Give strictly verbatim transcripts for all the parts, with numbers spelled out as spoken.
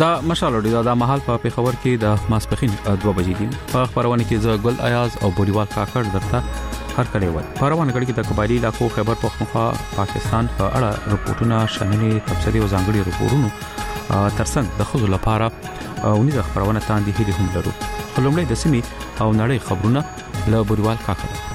دا مشال اوري دا محل په پیښور کې د ماسپخین دوه بجې دي. په خبرونه کې زه ګل ایاز او بوډیوال کاکړ درته هر کله وای. خبرونه کړي د قبایلی علاقو خیبر پختونخوا پاکستان په اړه رپورټونه شاملې تفصیلي او ځانګړي رپورټونه ترڅنګ د خزو لپاره اونې خبرونه تاندې هلي هم لرو. خلومړی د سیمې او نړۍ خبرونه له بوډیوال کاکړ.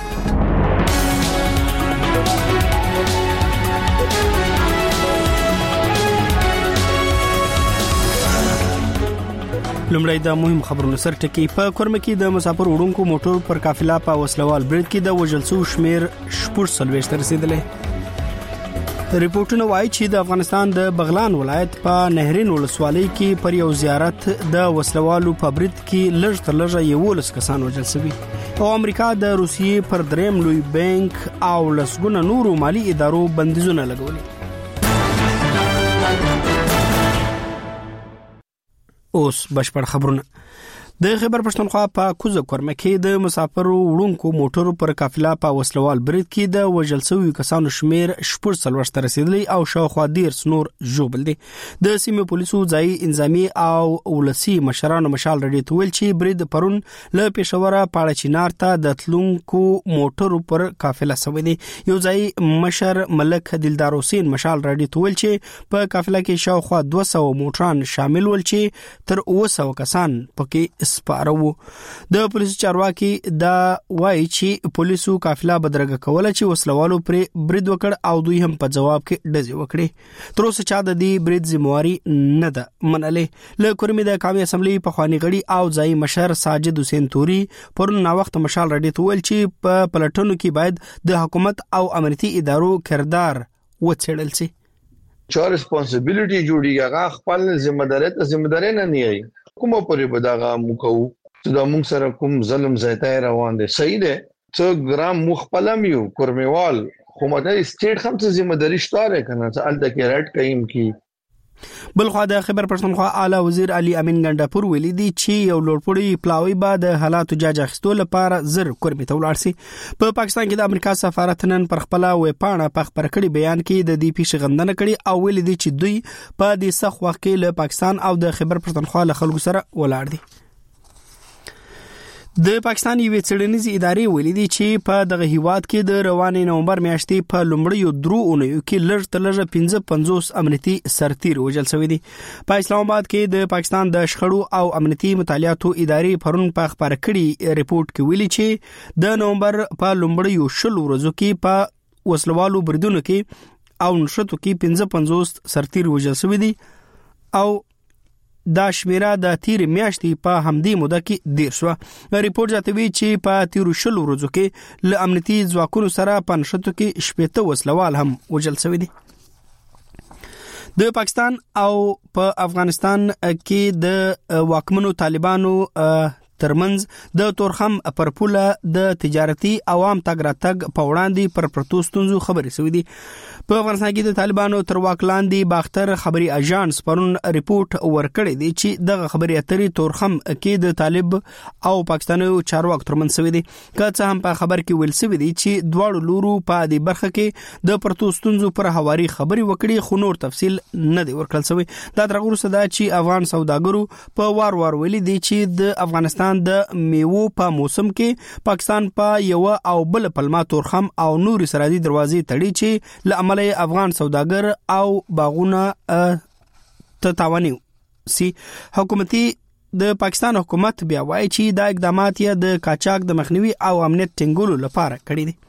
لومړی د مهم خبرونو سر ټکی. په کورمه کې د مسافر وړونکو موټر پر قافله په وسلوال برید کې د وژل شو شمیر شپږ سلويشت رسیدلې. ریپورتونه وایي چې د افغانستان د بغلان ولایت په نهرین ولسوالۍ کې پر یو زیارت د وسلوالو په برید کې لږ تر لږه یولس کسان وژل شوي. او امریکا د روسیې پر دریم لوی بانک او لسګونه نورو مالی ادارو بندیزونه لګولي. اوس بشپړ خبرونه. د خیبر پښتونخوا په کوزه کورمه کې د مسافرو وړونکو موټرو پر قافله په وسلوال برید کې د وژل شویو کسانو شمیر شپږ سلويشت رسیدلی او شاوخوا ډیر نور ژوبل دي. د سیمې پولیسو ځای انضامي او ولسی مشرانو مشال رډي تول چې برید پرون له پېښوره پاړه چینار ته د تلونکو موټرو پر قافله سوي دي. یو ځای مشر ملک دلدار حسین مشال رډي تول چې په قافله کې شاوخوا دوه سوه موټران شامل ول چې تر اوه سوه کسان پکې سپارو. د پولیسو چارواکي دا وایي چې پولیسو قافله بدرګه کوله چې وسلوالو پر برید وکړ او دوی هم په جواب کې ډزې وکړي. تر اوسه چا د دې برید ذمہواری نه ده منلې. له کورمې د قومي اسمبلی په خواني غړي او ځای مشر ساجد حسین توري پرون نا وخت مشال رډي تول چې په پلټونو کې باید د حکومت او امنیتي ادارو کردار وڅېړل شي. چا ریسپانسیبিলিټي جوړیږي هغه خپل ځمېداري ته ځمېداري نه نیي. کومه پرې بداغه مکو چې دا موږ سره کوم ظلم زیاتای روان دي. صحیح ده چې ګرام مخپلم یو کورمیوال خو مده سټیټ هم څه ذمہداري شته کنه چې الته کې رټ کایم کی. بلخوا د خبر پښتونخوا اعلی وزیر علي امین ګنڈاپور ویلي دي چې یو لوړپوړی پلاوی به د حالاتو جاج اخیستو لپاره زر کورمې ته ولاړ شي. په پاکستان کې د امریکا سفارت نن پر خپل ویبپاڼه په خبر کړي بیان کې د دې پیښې غندنه کړي او ویلي دي چې دوی په دې سخت وخت کې له پاکستان او د خبر پښتونخوا له خلکو سره ولاړ دي. د پاکستان یوې څېړنیزې ادارې ویلي دي چې په دغه هیواد کې د روانې نومبر میاشتې په لومړیو درو اونیو کې لږ تر لږه پنځه پنځوس امنیتي سرتیر وژل شوي دي. په اسلام آباد کې د پاکستان د شخړو او امنیتي مطالعاتو ادارې پرون په خبر کړي ریپورت کې ویلي چې د نومبر په لومړیو شلو ورځو کې په وسلوالو بریدونو کې او نشټو کې پنځه پنځوس سرتیر وژل شوي دي او دا شمیره د تیر میاشتې په همدې موده کې ډیر شو. ریپورت زیاتوي چې په تیرو شلو ورځو کې له امنیتي ځواکونو سره په نشټو کې شپېته وسلوال هم وژل شوي دي. د پاکستان او په افغانستان کې د واکمنو طالبانو ترمنځ د تورخم پر پوله د تجارتي عوام تګ راتګ په وړاندې پر پرتو ستونزو خبرې شوې دي. په افغانستان کې د طالبانو تر واک لاندې باختر خبري اژانس پرون ریپورت ورکړی دی چې دغه خبري اترې تورخم کې د طالب او پاکستاني چارواکو ترمنځ شوې دي. که څه هم په خبر کې ویل شوی دی چې دواړو لورو په دې برخه کې د پرتو ستونزو پر حواري خبري وکړي خو نور تفصیل نه دی ورکړل شوی. دا تر هغه وروسته دا چې افغان سوداګرو په وار وار ویلي دي چې د افغانستان د میوو په موسم کې پاکستان په یو او بل پلمه تورخم او نور سرحدي دروازې تړي چې ل افغان سوداګر او باغونه ته تاواني سي. حکومتي د پاکستان حکومت بیا وایي چې دا اقدامات یې د قاچاق د مخنیوي او امنیت ټینګولو لپاره کړی دي.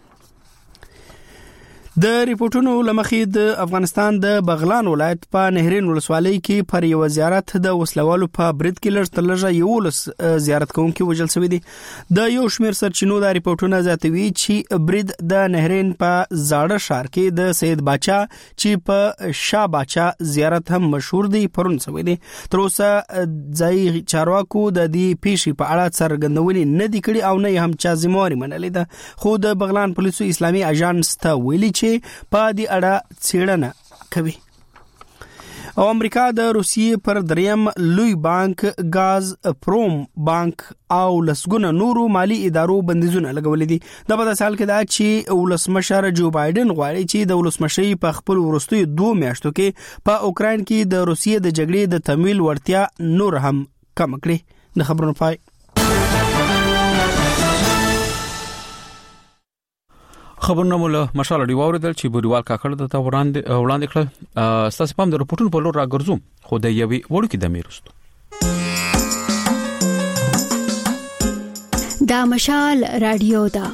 د ریپورتونو لمخې د افغانستان د بغلان ولایت په نهرین ولسوالۍ کې پر یو زیارت د وسلوالو په برید کې لږ تر لږه یولس زیارت کوونکي وژل شوي دي. د یو شمېر سرچینو د ریپورتونه زیاتوي چې برید د نهرین په زاړه ښار کې د سید باچا چې په شاه باچا زیارت هم مشهور دی پرون شوی دی. تر اوسه ځای چارواکو د دې پیښې په اړه څرګندونې نه دي کړې او نه هم چا ذمہواری منلې ده. خو د بغلان پولیسو اسلامي اژانس ته ویلي چې په دې اړه څېړنه کوي. او امریکا د روسیې پر دریم لوی بانک غاز پروم بانک او لسګونه نورو مالی ادارو بندیزونه لګولې دي. د په سال کې دا چې ولسمشر جو بایدن غواړي چې د ولسمشي په خپل وروستي دوه میاشتو کې په اوکرين کې د روسیې د جګړې د تمویل ورتیا نور هم کم کړي. د خبرونو پای. خبرونه مولا مشال دی ووردل چې بوریوال کاکړ د تا وړاندې وړاندې کړل. ستاسو پام د رپورټونو په لور راګرځوم خو د یوې وړو کې د میرستو دا مشال رادیو دا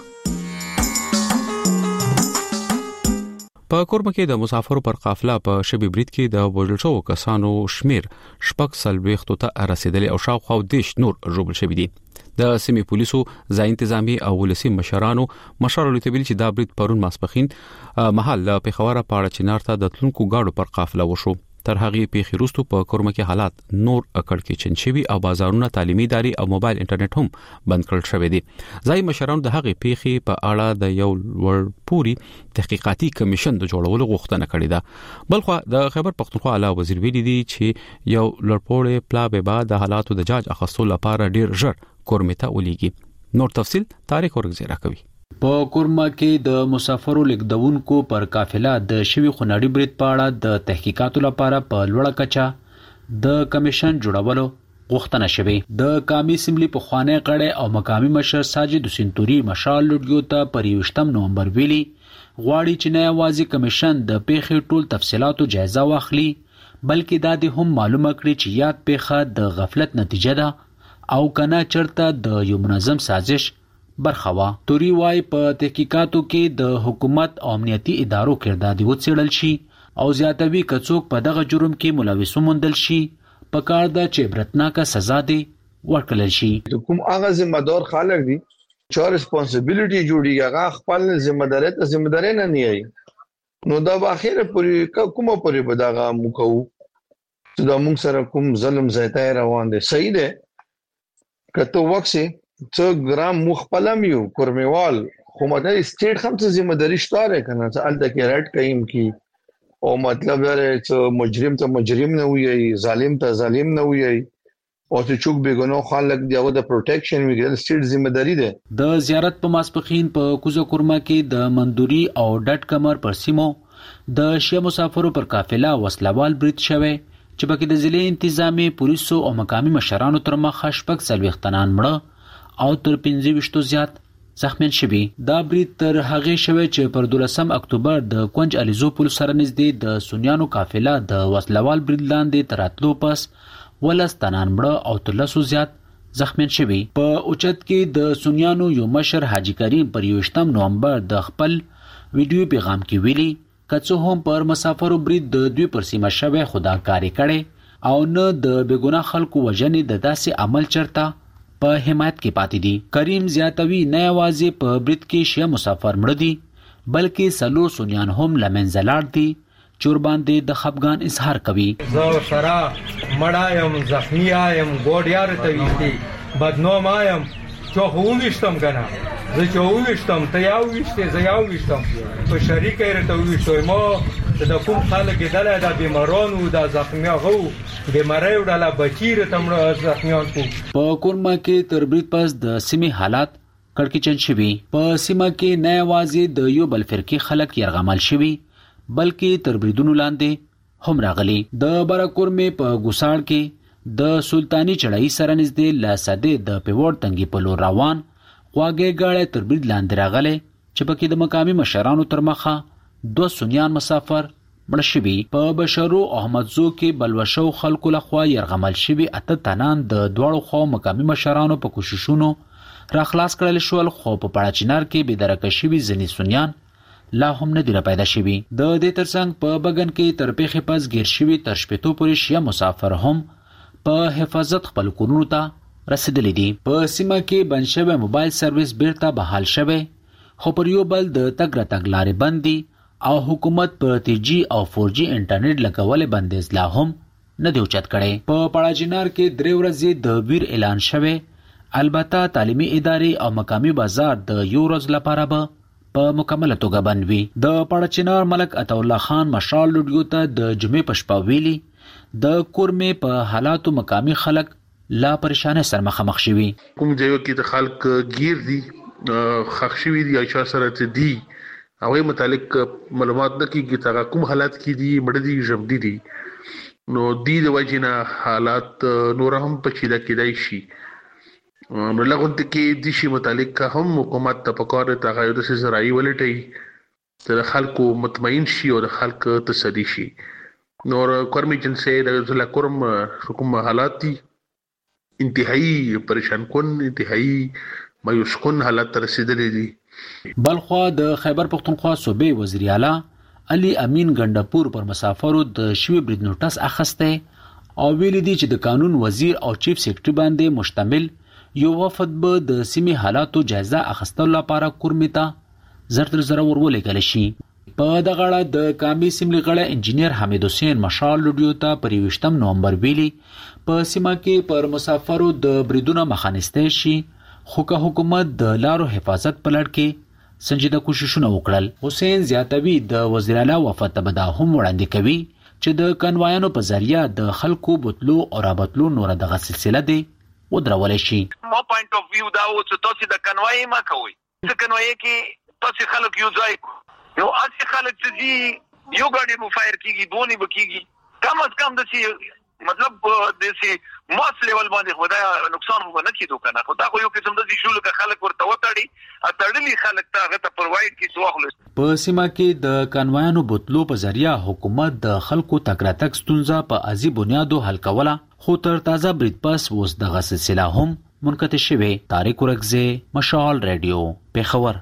په کورمه کې د مسافرو پر قافله په شبي برید کې د وژل شوو کسانو شمیر شپږ سلويختو ته رسیدلی او شاوخوا دیش نور ژوبل شوی دي. د سیمې پولیسو ځای انتظامی او ولسی مشرانو مشر لوتبیل چې دا برید پرون ماسپخین محل له پیښور پاړه چنار ته د تلونکو گاډو پر قافله وشو. تر هغه پیښې وروسته په کورمه کې حالات نور اکړ کې چنشوي او بازارونه تعلیمي ادارې او موبایل انټرنیټ هم بند کړل شوی دي. ځای مشرانو د هغه پیښې په اړه د یو ور پوری تحقیقاتي کمیشن د جوړولو غوښتنه کړې ده. بلخو د خیبر پختونخوا اعلی وزیر ویلي دي چې یو لړپوړې پلا به بعد د حالاتو د جاج اخستو لپاره ډیر ژر کورمه ته ولېږي. نور تفصيل تاریخ ورغزیرا کوي. په کورما کې د مسافرو لیکدونکو پر قافله د شوی خناړي برید په اړه د تحقیقاتو لپاره په لوړه کچه د کمیشن جوړولو غوښتنه شوه. د قومي اسمبلی په خوانه غړې او مقامی مشر ساجد حسین توري مشال لډیو ته پر یوشتم نومبر ویلي غواړي چې نه یوازې کمیشن د پیښې ټول تفصيلاتو جایزه واخلي بلکې دا د هم معلومه کړي چې یاد پیښه د غفلت نتیجه ده او کنه چرته د یو منظم سازش برخه وا. توري وايي په تحقیقاتو کې د حکومت او امنیتي ادارو کردار وڅېړل شي او زیاتوي کڅوک په دغه جرم کې ملوث ومندل شي په کار د چې برتناکه سزا دی ورکړل شي. کوم هغه ذمہ دار خلک دي چې ریسپانسیبিলিټي جوړیږي هغه خپل ذمہ داري ته ذمہ داري نه نیي نو دا واخیره پوری کومه پوری بداغه مکو چې دا موږ سره کوم ظلم زیاتای روان دي. صحیح ده کته وکسي څو ګرام مخپلم یو کورمیوال خو مده سټیټ هم څه ذمہ داری شته کنه چې الته کې رټ کایم کی او مطلب دا چې مجرم ته مجرم نه وي ظالم ته ظالم نه وي او چې چوک بیګنو خلک دیغه د پروټیکشن ویګل سټیټ ذمہ داری ده. د زیارت په ماسپخین په کوزه کورما کې د مندوري او ډټ کمر پر سیمو د شیا مسافرو پر قافله وسلوال برید شوه چې پکې د ضلع انتظامی پولیسو او مقامی مشرانو تر مخه شپږ سلويختنان مړه او تر پنځه ویشتو زیات زخمیان شوي. دا برید تر هغه شوه چې پر دولسم اکتوبر د کونج الیزو پل سره نږدې د سونیانو قافله د وسلوال برید لاندې تراتلو پس ولستانان مړه او تر لسو زیات زخمیان شوي. په اوچت کې د سونیانو یو مشر حاجی کریم پر یوشتم نومبر د خپل ویډیو پیغام کې ویلي کڅو هم پر مسافرو برید د دوی پر سیمه شوه خدا کاری کړي او نه د بیګناه خلکو وژنې د داسې عمل چرته په حمایت کې پاتې دي. کریم زیاتوي نه یوازې په برید کې شیا مسافر مړه دي بلکې سلو سونیان هم لمنځه لاړ دي چور باندې د خفګان اظهار کوي. زه سره مړه یم زخمی یم ګوډیار ته ویستي بدنام یم چې خو وښتم کنه زه چې وښتم ته یو وښته زه یو وښتم په شریک یې ته وښتم ما د کوم خلک دله د بیمارانو د زخمی غو بیماری وړاله بچیر تمړه زخمیان کو. په کورما کې تر برید پس د سیمې حالات کړکېچن شوي. په سیمه کې نه یوازې د یو بل فرقې خلک یرغمل شوي بلکې تر بریدونو لاندې هم راغلي. د براکورمې په ګوساړ کې د سلطانی چړای سره نږدې لاسده د پیوړ تنګي په لور روان خواږه غاړه تر برید لاندې راغله چې پکې د مقامی مشرانو تر مخه دو سنیان مسافر مړ شوي. په بشرو احمدزو کې بلوشو خلکو لخوا يرغمل شوي اته تنان د دوړو خو مقامی مشرانو په کوششونو را خلاص کړل شول خو په پړاچینار کې به درکه شوي ځنی سنیان لا هم نه دی را پیدا شوي. د دې ترڅنګ په بغن کې تر پیښې پس ګیر شوي تر شپېتو پورې شیا مسافر هم په حفاظت خپل کورونو ته رسیدلي دي. په سیمه کې بند شوی موبایل سرویس بیرته بحال شوی خو پر یو بل د تګ راتګ لارې بند دي او حکومت په تھری جی او فور جی انټرنیټ لګولې بندیز لا هم نه دی اوچت کړي. په پړاچینار کې درې ورځې د ویر اعلان شوی البته تعلیمي ادارې او مقامی بازار د یو ورځ لپاره به په مکمله توګه بند وي. د پړاچینار ملک عطا الله خان مشال لډیو ته د جمعې په شپه ویلي د کورمې په حالاتو مقامی خلک لا پریشانه سره مخامخ شوي. کوم ځایو کې د خلک گیر دي خښوي دي یا سره ته دي هغه متعلق معلومات نه کیږي چې کوم حالات کې دي مړ دي ژوند دي نو دي د وجینا حالات نور هم پچیدا کېدای شي. نو لغونت کې د شي متعلق هم حکومت ته پکاره ته غوډه د زراعي ولټي د خلکو مطمئن شي او د خلکو تسدي شي. نور کورمي جنسي د ځل کورم حکومت حالات دي انتهایی پریشان کن انتهایی مایوس کن حالت رسیدلې دي. بلخوا د خیبر پختونخوا صوبې وزیر اعلی علي امین ګندپور پر مسافرو د شوی برید نوټس اخسته او ویل دي چې د قانون وزیر او چیف سیکریټری باندې مشتمل یو وفد به د سیمې حالاتو جایزه اخیستلو لپاره کورمې ته زرتر زره ورولېږل شي. په دغه اړه د کامي سیمې غړی انجینیر حمید حسین مشال لوډیو ته پر یوویشتم نومبر ویلي په سیمه کې پر مسافرو د بریدونو مخانیسته شي خو که حکومت د لارو حفاظت په لړ کې سنجیده کوششونه وکړل. حسین زیاتوي د وزیر اعلی وفد ته دا هم وړاندې کوي چې د کنوایانو په ذریعہ د خلکو بوتلو او رابطلو نور دغه سلسله دی ودرولې شي. مو پوینټ اف ویو دا و چې تاسو د کنوای ما کوي چې کنوای کې تاسو خلک یو ځای یو اسی خلک چې یو ګاډي مو فایر کیږي دونی بکیږي کم از کم د سی مطلب د سی ماس لیول باندې خدای نقصان هو نه کیدو کنه خدای خو یو قسم د شول ک خلک ورته وټړي اتړلي خلک ته غته پرووايډ کی سواخلو. په سیمه کې د کانوایانو بوتلو په ذریعہ حکومت د خلکو تکراتک ستونزه په ازي بنیادو حل کوله خو تر تازه برید پس وس دغه سلسله هم منقطع شوه. طارق ورغزه مشال رادیو پیښور.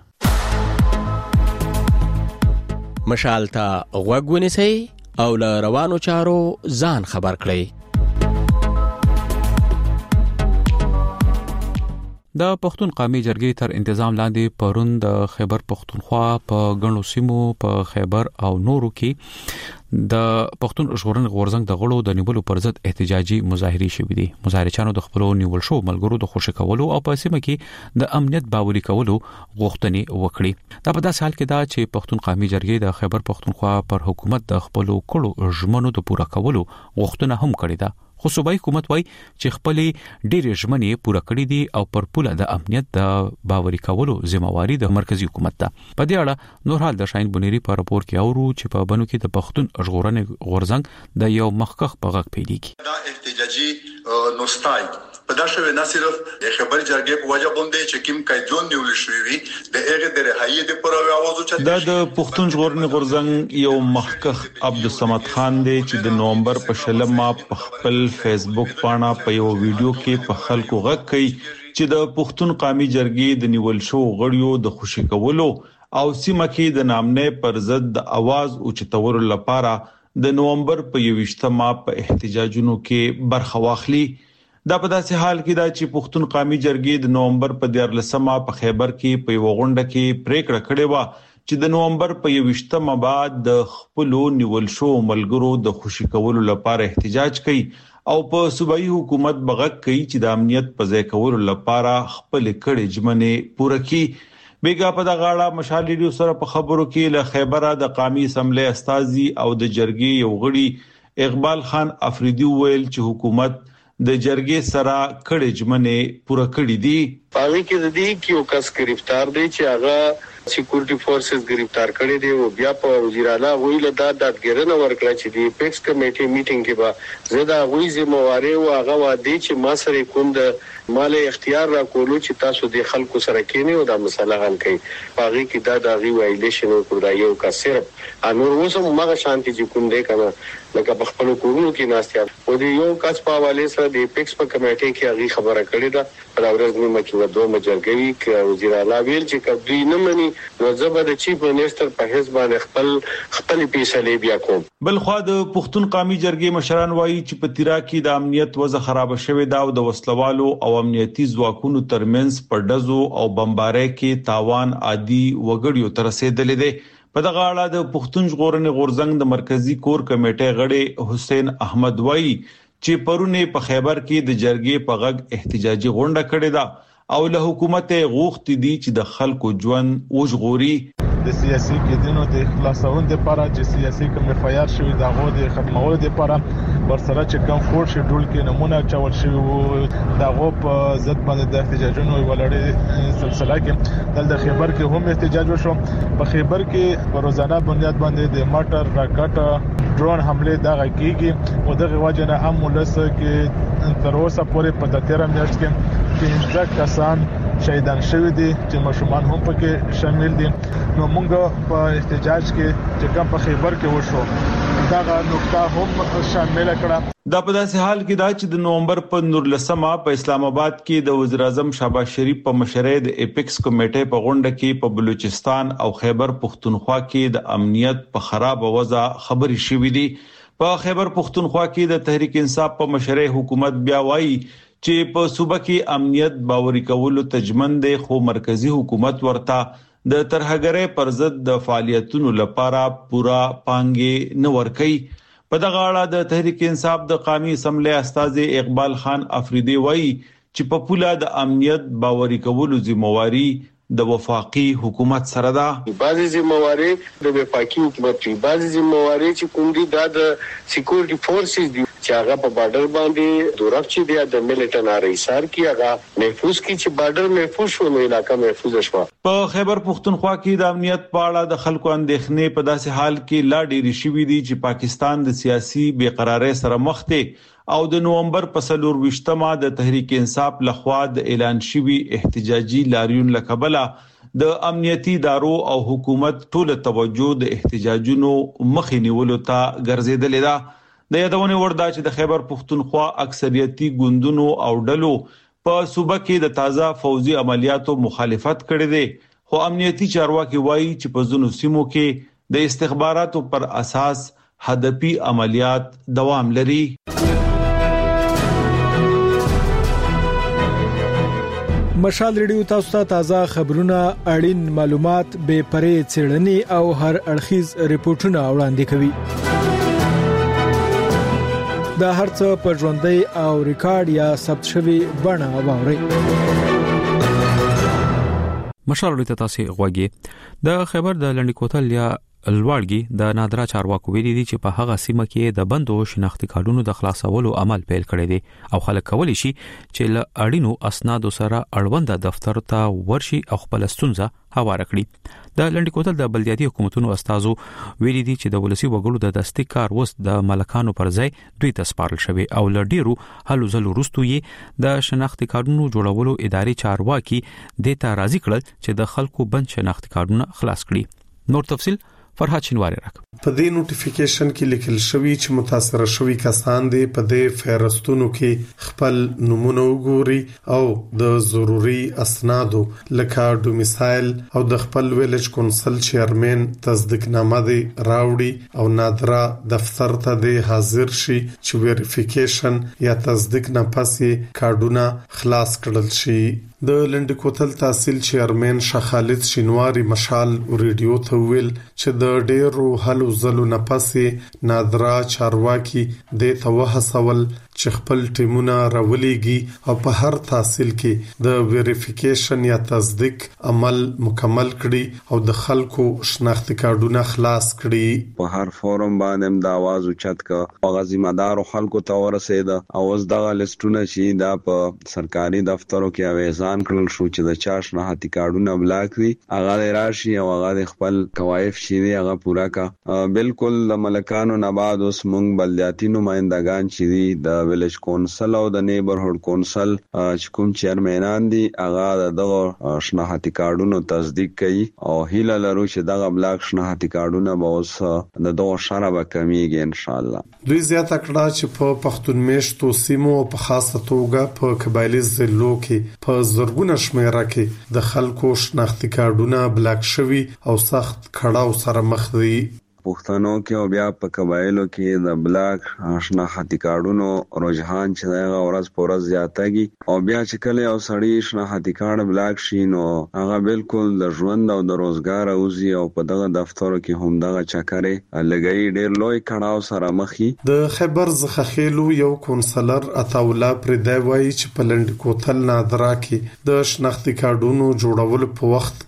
مشال ته غوږ ونیسئ او له روانو چارو ځان خبر کړئ. د پښتون قومي جرګې تر انتظام لاندې پرون د خیبر پښتونخوا په غنو سیمو په خیبر او نورو کې د پښتون ژغورنې غورځنګ د غړو د نیولو پر ضد احتجاجي مظاهرې شوې دي. مظاهرچانو د خپل نیول شو ملګرو د خوشی کولو او په سیمه کې د امنیت باوري کولو غوښتنې وکړي. دا په داسې حال کې دا چې پښتون قومي جرګې د خیبر پښتونخوا پر حکومت د خپل کړو ژمنو د پوره کولو غوښتنه هم کړې ده. خو صوبایي حکومت وايي چې خپل ډېرې ژمنې پوره کړې دي او پر پوله د امنیت د باوري کولو ذمہواری د مرکزی حکومت ده. په دې اړه نور حال د شاهین بنيري په راپور کې اورو چې په بنو کې د پښتون ژغورنې غورځنګ د یو مخکخ په غږ پیلېږي. دا احتجاجي نوستای په داسې نه صرف د خبر جرګې په وجه باندې چې کوم قیدون نیول شوی وي د هغه د رهایی د پروي आवाज او دا د پښتون ژغورنې غورځنګ یو مخکخ عبدالصمد خان دی چې د نومبر په شلمه په خپل فیسبوک باندې په یو ویډیو کې په خلکو غږ کوي چې د پښتون قومي جرګې د نیول شو غړیو د خوشی کولو او سیمه کې د نامنې پر ضد د आवाज او چتور لپاره د نومبر په یوویشتمه په احتجاجونو کې برخه واخلي. دا په داسې حال کې دا چې پښتون قومي جرګې د نومبر په دیارلسمه په خیبر کې په یو غونډه کې پریکړه کړې و چې د نومبر په یوویشتمه بعد د خپل نیول شو ملګرو د خوشی کولو لپاره احتجاج کوي او په صوبایي حکومت بغږ کوي چې د امنیت په ځای کولو لپاره خپل کړي ژمنې پوره کړي. بیګا په دغه اړه مشال ریډیو سره په خبرو کې له خیبره د قومي اسمبلی استازي او د جرګې یو غړي اقبال خان افریدي ویل چې حکومت د جرګې سره کړي ژمنې پوره کړې دي. پاره کې د دې کې یو کس گرفتار دی چې هغه سکیورټي فورسز گرفتار کړي دي او بیا په وزیر اعلی ویل دا دادګرنه ورکړه چې د پیکس کمیټې میټینګ کې به زدا غوي ذمہواری او هغه وادي چې ما سره کوم د مال اختیار را کولو چې تاسو د خلکو سره کېنی او دا مسله حل کړئ. پاره کې دا د غي وایلیشن او کړای یو کا صرف انور وسم ماغه شانتي چې کوم دی کنه لکه په خپل کورونو کې ناستیا او د یو کس په حواله سره د پیکس په کمیټې کې هغه خبره کړې ده پر اورز نیمه کې و دوه مجرګوي ک وزیر اعلی ویل چې کبدی نه مني نو زبر چیف منسٹر په حساب باندې خپل خپل پیسې بیا کوم. بل خو د پښتون قومي جرګې مشران وایي چې په تیرا کې د امنیت وضع خراب شوه دا د وسلوالو او امنیتي ځواکونو ترمنځ په دزو او بمبارۍ کې تاوان عادي وګړیو تر رسیدلې ده. په دغه اړه د پښتون ژغورنې غورځنګ د مرکزی کور کمیټې غړي حسین احمد وایي چې پرونه په خیبر کې د جرګې په غږ احتجاجي غونډه کړې ده او له حکومت غوښتي دي چې د خلکو ژوند وژغوري. د سیاسي کېدنو د خلاصون لپاره چې سیاسي کوم فعال شوی دغه د ختمولو لپاره ورسره چې کوم فور شیډول کې نمونه چول شوی وو دغه په ضد باندې د احتجاجونو ولړې سلسله کې د خیبر کې هم احتجاج وشو. په خیبر کې په روزانه بنیاد باندې د ماټر راکټ ډرون حمله دغه کیږي او دغه وجنه هم ولسه کې تر اوسه پورې په تیره میاشت کې پنځه کسان شهیدان شوی دي چې مشومان هم پکې شامل دي. نو موږ په احتجاج کې چې کوم په خیبر کې وشو دا نقطه هم شامل کړه. دا په داسې حال کې دا چې د نومبر په نورلسمه په اسلام آباد کې د وزیر اعظم شهباز شریف په مشرۍ د اپیکس کمیټې په غونډه کې په بلوچستان او خیبر پختونخوا کې د امنیت په خراب وضع خبري شوې دي. په خیبر پختونخوا کې د تحریک انصاف په مشرۍ حکومت بیا وایي چې په صوبه کې امنیت باوري کولو تجمن دی خو مرکزی حکومت ورته د ترهګرۍ پر ضد د فعالیتونو لپاره پورا پانګې نه ورکوي. په دغه اړه د تحریک انصاف د قومي اسمبلی استاد اقبال خان افریدی وایي چې په پوله د امنیت باوري کولو ذمہواری د وفاقي حکومت سره ده. بعضی ذمہواری د وفاقي حکومت دی، بعضی ذمہواری چې کوم دي د سکیورټي فورسز دي چې هغه په بارډر باندې دورف چې دی د ملټن ارایسار کې هغه محفوظ کی چې بارډر محفوظ شو نو علاقہ محفوظ شو. په خیبر پختونخوا کې د امنیت په اړه د خلکو اندېښنې په داسې حال کې لا ډېری شوې دي چې پاکستان د سیاسي بیقراری سره مخ دی او د نومبر په څلور ویشتمه د تحریک انصاف لخوا د اعلان شوی احتجاجي لاریون لکبله د امنیتي ادارو او حکومت ټول توجه د احتجاجونو مخې نیولو ته ګرځیدلې ده. د یادونه وردا چې د خیبر پختونخوا اکثریتي ګوندونو او ډلو په صوبه کې د تازه فوزي عملیاتو مخالفت کړې ده خو امنیتي چارواکي وایي چې په ځینو سیمو کې د استخباراتو پر اساس هدفي عملیات دوام لري. مشال ریډیو تاسو ته تازه خبرونه، اړین معلومات، بې پرې څېړنې او هر اړخیز ریپورتونه وړاندې کوي. دا هرڅه په ژوندۍ او ریکارډ یا ثبت شوی بڼه واوري. مشال ریډیو تاسو غوږی د خبر د لنډی کوتل یا الوړګي د نادرا چارواکو ویلي دي چې په هغه سیمه کې د بندو شناختی کارډونو د خلاصولو عمل پیل کړی دی او خلک کولی شي چې له اړینو اسنادو سره اړوند دفتر ته ورشي او خپل ستونزه هوار کړي. د لنډی کوتل د بلدیاتي حکومتونو استادو ویلي دي چې د ولسی وګړو د دستي کار وس د ملکانو پر ځای دوی ته سپارل شوی او ل ډیرو هلو زلو وروسته یې د شناختی کارډونو جوړولو ادارې چارواکي د ته راضي کړل چې د خلکو بند شناختی کارډونه خلاص کړي. نور تفصيل فرحات شنواری راک. په دې نوټیفیکیشن کې لیکل شوی چې متاثر شوی کسان دي په دې فهرستونو کې خپل نمونه وګوري او د ضروري اسنادو لکه ډومیسایل او د خپل ویلج کونسل چیرمن تصدیقنامه دی راوړي او نادرا دفتر ته دی حاضر شي چې ویریفیکیشن یا تصدیق نه پسې کارډونه خلاص کړل شي. د لنډ کوتل تحصیل چیرمن شخالد شینواری مشال ریډیو ته ویل چې د ډیرو هلو زلو نه پسې نادرا چارواکي د توهسول چې خپل ټیمونه راولېږي او په هر تحصیل کې د ویریفیکیشن یا تصدیق عمل مکمل کړي او د خلکو شناختی کارډونه خلاص کړي. په هر فورم باندې د आवाज اوچت کا او ذمہدار خلکو ته ورسېد او اوس دغه لیستونه چې دا په سرکاري دفترو کې اویزان کړل شو چې د چا شناختی کارډونه بلاک دي هغه راشي او هغه خپل کوایف شي هغه پورا کا. بالکل د ملکانو نه بعد اوس مونږ بلدیاتي نمائندگان چې دي د ویلج کونسل او د نیبرهود کونسل چې کوم چیرمنان دي هغه دغه شناختی کارډونو تصدیق کوي او هیله لرو چې دغه بلاک شناختی کارډونه به اوس د دغه شره به کمیږي ان شاء الله. دوی زیاته کړه چې په پښتون میشتو سیمو په خاصه توګه په قبایلی ضلعو کې په زرګونه شمیره کې د خلکو شناختی کارډونه بلاک شوي او سخت کړهو سره مخ دي. پښتنو کې او بیا په قبایلو کې د بلاک شناختی کارډونو رجحان چې دغه ورځ په ورځ زیاتېږي او بیا چې کله یو سړی شناختی کارت بلاک شي نو هغه بالکل د ژوند او د روزګار اوزي او په دغه دفترو کې هم دغه چکرې لګي ډېر لوی کړهو سره مخي. د خیبر زخخیلو یو کونسلر عطاولا پردای وایي چې په لنډ کوتل نادرا کې د شناختی کارډونو جوړولو په وخت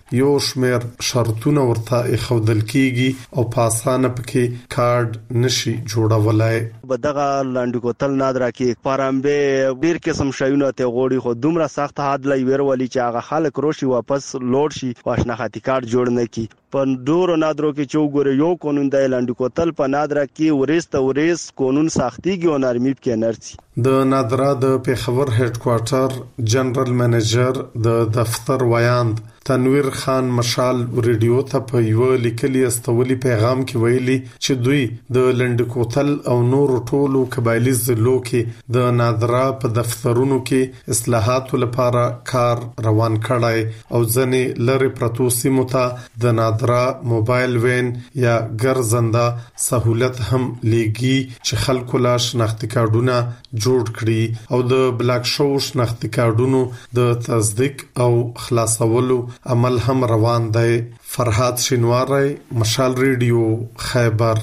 یو شمیر شرطونه ورته خودل کیږي او پاسانه پکې کارت نشي جوړولای. بدغه لاندې کوتل نادرا کې پرامبه ډیر قسم شایونه ته غوړي خو دومره سخت حد لای ورولي چې هغه خلک روشي واپس لوړ شي واشناختی کارت جوړ نه کی. په ډورو نادرو کې چوغره یو قانون د لاندې کوتل په نادرا کې ورسته ورس قانون سختيږي او نرمي کې نرسي. د نادرا د پیښور هډ کوارټر جنرال منیجر د دفتر ویاند تنویر خان مشال ریډیو ته په یو لیکلي استولي پیغام کې ویلي چې دوی د لنډ کوتل او نور ټولو قبایلی ضلعو کې د نادرا په دفترونو کې اصلاحاتو لپاره کار روان کړای او ځنې لری پروتو سیمو ته د نادرا موبایل وین یا ګرځنده سہولت هم لګي چې خلکو لا شناختی کارډونه جوړ کړي او د بلاک شو شناختی کارډونو د تصدیق او خلاصولو عمل هم روان دی. فرحات شینواری، مشال ریډیو، خیبر.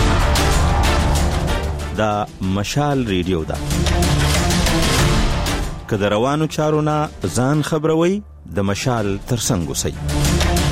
دا مشال ریډیو دا که د روانو چارو نه ځان خبروي د مشال ترڅنګ اوسئ.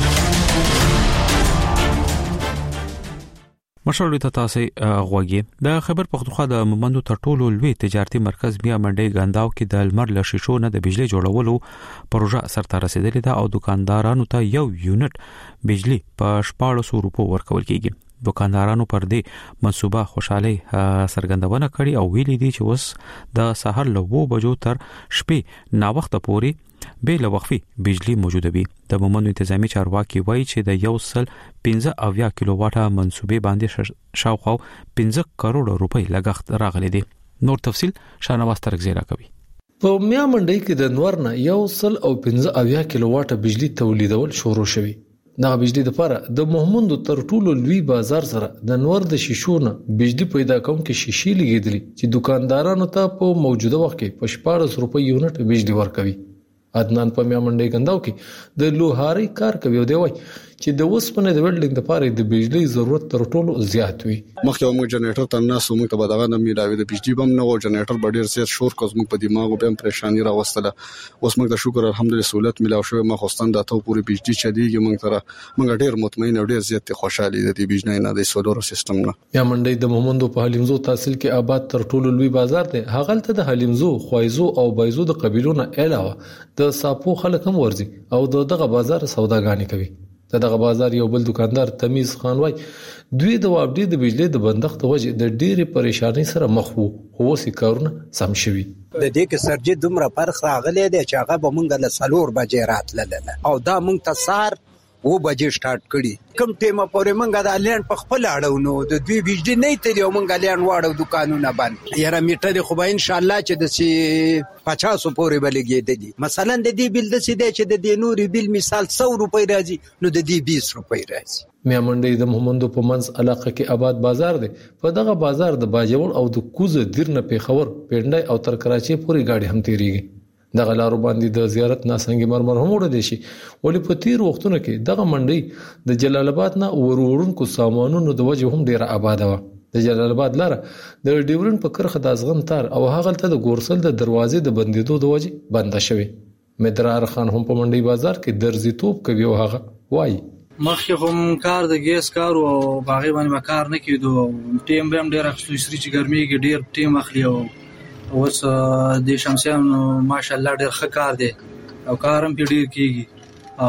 مشال ته تاسو غوږی د خبر پختونخوا د مومندو تر ټولو لوی تجارتي مرکز بیا منډي ګانداو کې د لمر له شیشو نه د بجلی جوړولو پروژه سرته رسیدلې ده او دکاندارانو ته یو یونټ بجلی په شپږ سوه روپو ورکول کیږي. دکاندارانو پر دې منصوبه خوشحالي سرګندونه کړي او ویلي دي چې اوس د سحر له وو بجو تر شپې نا وخت پورې به له وقفي بجلی موجوده وي. د مومندو انتظامی چارواکي وایي چې د یو سل پنځه اویا کیلو واټه منصوبې باندې شاوخوا پنځه کروڑ روپۍ لګښت راغلي دي. نور تفصيل شانواز ترګزیرا کوي. په میا منډي کې د نور نه یو سل او پنځه اویا کیلو واټه بجلی تولیدول شروع شوی. دا بجلی د لپاره د مومندو تر ټولو لوی بازار سره د نور د شیشونه بجلی پیدا کوم کې شیشې لګیدلې چې دکاندارانو ته په موجوده وخت کې په شپږ روپۍ یونټ بجلی ورکوي. عدنان په میا منډي ګنداو کې د لوهاري کار کوي او دی وای چې د وسپنې د ویلډینګ لپاره د بجلی ضرورت تر ټولو زیات وي. مخکې موږ جنریټر ته ناسو موږ ته بدغه نه میلاوي د بجلی بم نه و جنریټر ډیر زیات شور کوز موږ په دماغ به پریشانی راوستله. اوس موږ د شکر الحمدلله سہولت میلاو شو ما خوستان د ته پوری بجلی چديږي موږ تر موږ ډیر مطمئن او ډیر زیات خوشاله دي د بجلی نه د سولر سیستم نه. میا منډي د مومندو په حلیمزو تحصیل کې آباد تر ټولو لوی بازار دی. هغه ته د حلیمزو، خوایزو او بایزو د قبیلونو علاوه د ساپو خلک هم ورزي او دغه بازار سوداګانی کوي. دغه بازار یو بل دکاندار تمیز خان وای دوی د وابډي د بجلی د بندښت وجه د ډېری پریشانی سره مخ وو خو سې کارونه سم شوي. د دې کې سرجي دومره فرق راغلی دی چې هغه به مونږ له سلور بجې راتلل او دا مونږ ته سار و بجې سٹارټ کړي. کوم ټیمه پورې مونږ د الین په خپل اړو نو د دوی بجلی نه تللی او مونږ الین واړو دکانونه باندې یاره میټر خو به ان شاء الله چې د سی پچاس پورې بلګېدلی. مثلا د دې بل د سي دی چې د دې نوري بل مثال سو روپۍ راځي نو د دې بیس روپۍ راځي. میا منډي د مومندو په منځ علاقه کې آباد بازار دی. په دغه بازار د باجوړ او د کوزه دیرنه پیښور پیډای او تر کراچي پورې گاډي هم تیریږي. دغه لارو باندې د زیارت ناسنګي مرمر هم وړل شي. ولې په تیر وختونو کې دغه منډي د جلال آباد نه ورورونکو سامانونو د وجه هم ډیره آباد و. د جلال آباد لاره د ډیورن په کرخه د ازغن تار او هغه ته د ګورسل د دروازې د بندیدو د وجه بند شوی. مدرار خان هم په منډي بازار کې درزي توپ کوي او هغه وای مخکې هم کار د ګیس کار او باغی باندې کار نه کیدو ټیم به هم ډیر اخلي سری چې ګرمي کې ډیر ټیم اخلي او اوس د شمسیان ماشاءالله ډیر ښه کار دی او کارم په ډیر کیږي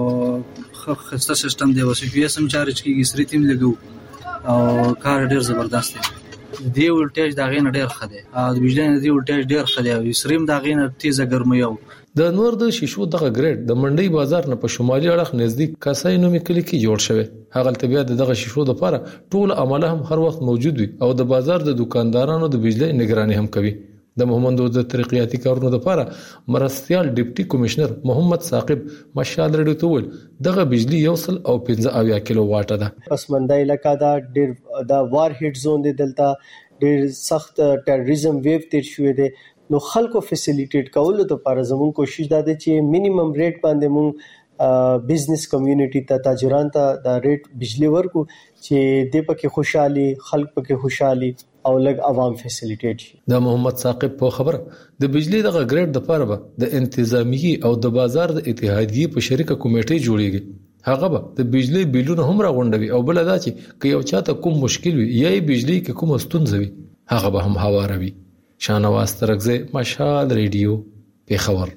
او خسته سیستم دی او سی پی ایس هم چارج کیږي سری تیم لګو او کار ډیر زبردست دی. دی ولټیج دا غین ډیر ښه دی او د بجلی دی ولټیج ډیر ښه دی او سریم دا غین تیزه ګرمي او د نور د شیشو دغه ګریډ د منډي بازار نه په شمالي اړخ نزدیک کاسای نومي کلی کې جوړ شوی. هغه تبعیت دغه شیشو د لپاره ټول عمله هم هر وخت موجود وي او د بازار د دکاندارانو د بجلی نگراني هم کوي. د مومندو د ترقیاتي کارونو لپاره مرستيال ډیپټي کمشنر محمد ثاقب مشال رډو تول دغه بجلی یو سل او پنځه اویا کیلو واټه ده. پس منډي علاقہ دا ډیر دا وار هټ زون دی دلته ډیر سخت ټیرریزم ویو تیر شوې ده نو خلکو فیسیلیټیټ کولو لپاره زموږ کوشش دا ده چې مینیمم ریټ باندې مونږ بزنس کمیونټي ته تاجران ته دا ریټ بجلی ورکو چې د پکې خوشحالي خلک پکې خوشحالي او لګ عوام فیسیلیټیټ شي. د محمد ثاقب په خبره د بجلی دغه ګریډ د پاره به د انتظامی او د بازار د اتحادیې په شریکه کمیټې جوړیږي. هغه به د بجلی بیلونه هم راغونډوي او بل دا چې که یو چاته کوم مشکل وي یا بجلی کې کوم ستونزه وي هغه به هم هواروي. شانواز ترغزه، مشال ریډیو، پیښور.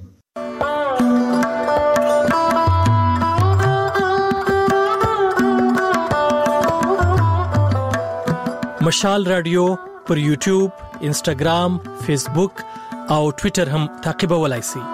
مشال رادیو پر یوټیوب، انسټاګرام، فیسبوک او ټوئیټر هم تعقیبولای شئ.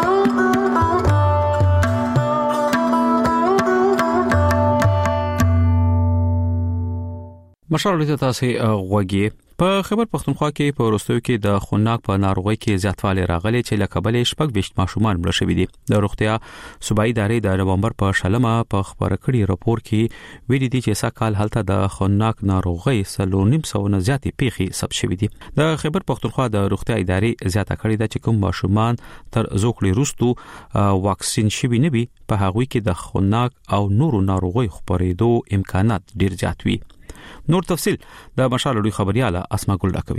مشال ته تاسو غوږی په خبر پښتونخوا کې په وروستیو کې د خوناک په ناروغۍ کې زیاتوالی راغلی چې له کبله شپږ ویشت ماشومان مړه شوي دي. د روغتیا صوبایي ادارې د نومبر په شلمه په خبره کړي راپور کې ویلي دي چې سکهال هلته د خوناک ناروغۍ څلور نیم سوه نه زیاتې پیښې ثبت شوي دي. د خبر پښتونخوا د روغتیا ادارې زیاته کړې ده چې کوم ماشومان تر زوکړې وروسته واکسین شوي نه وي په هغوی کې د خوناک او نورو ناروغۍ خپرېدو امکانات ډیر زیات وي. نور تفصيل د مشال لوی خبرياله اسما ګل ډاکوي.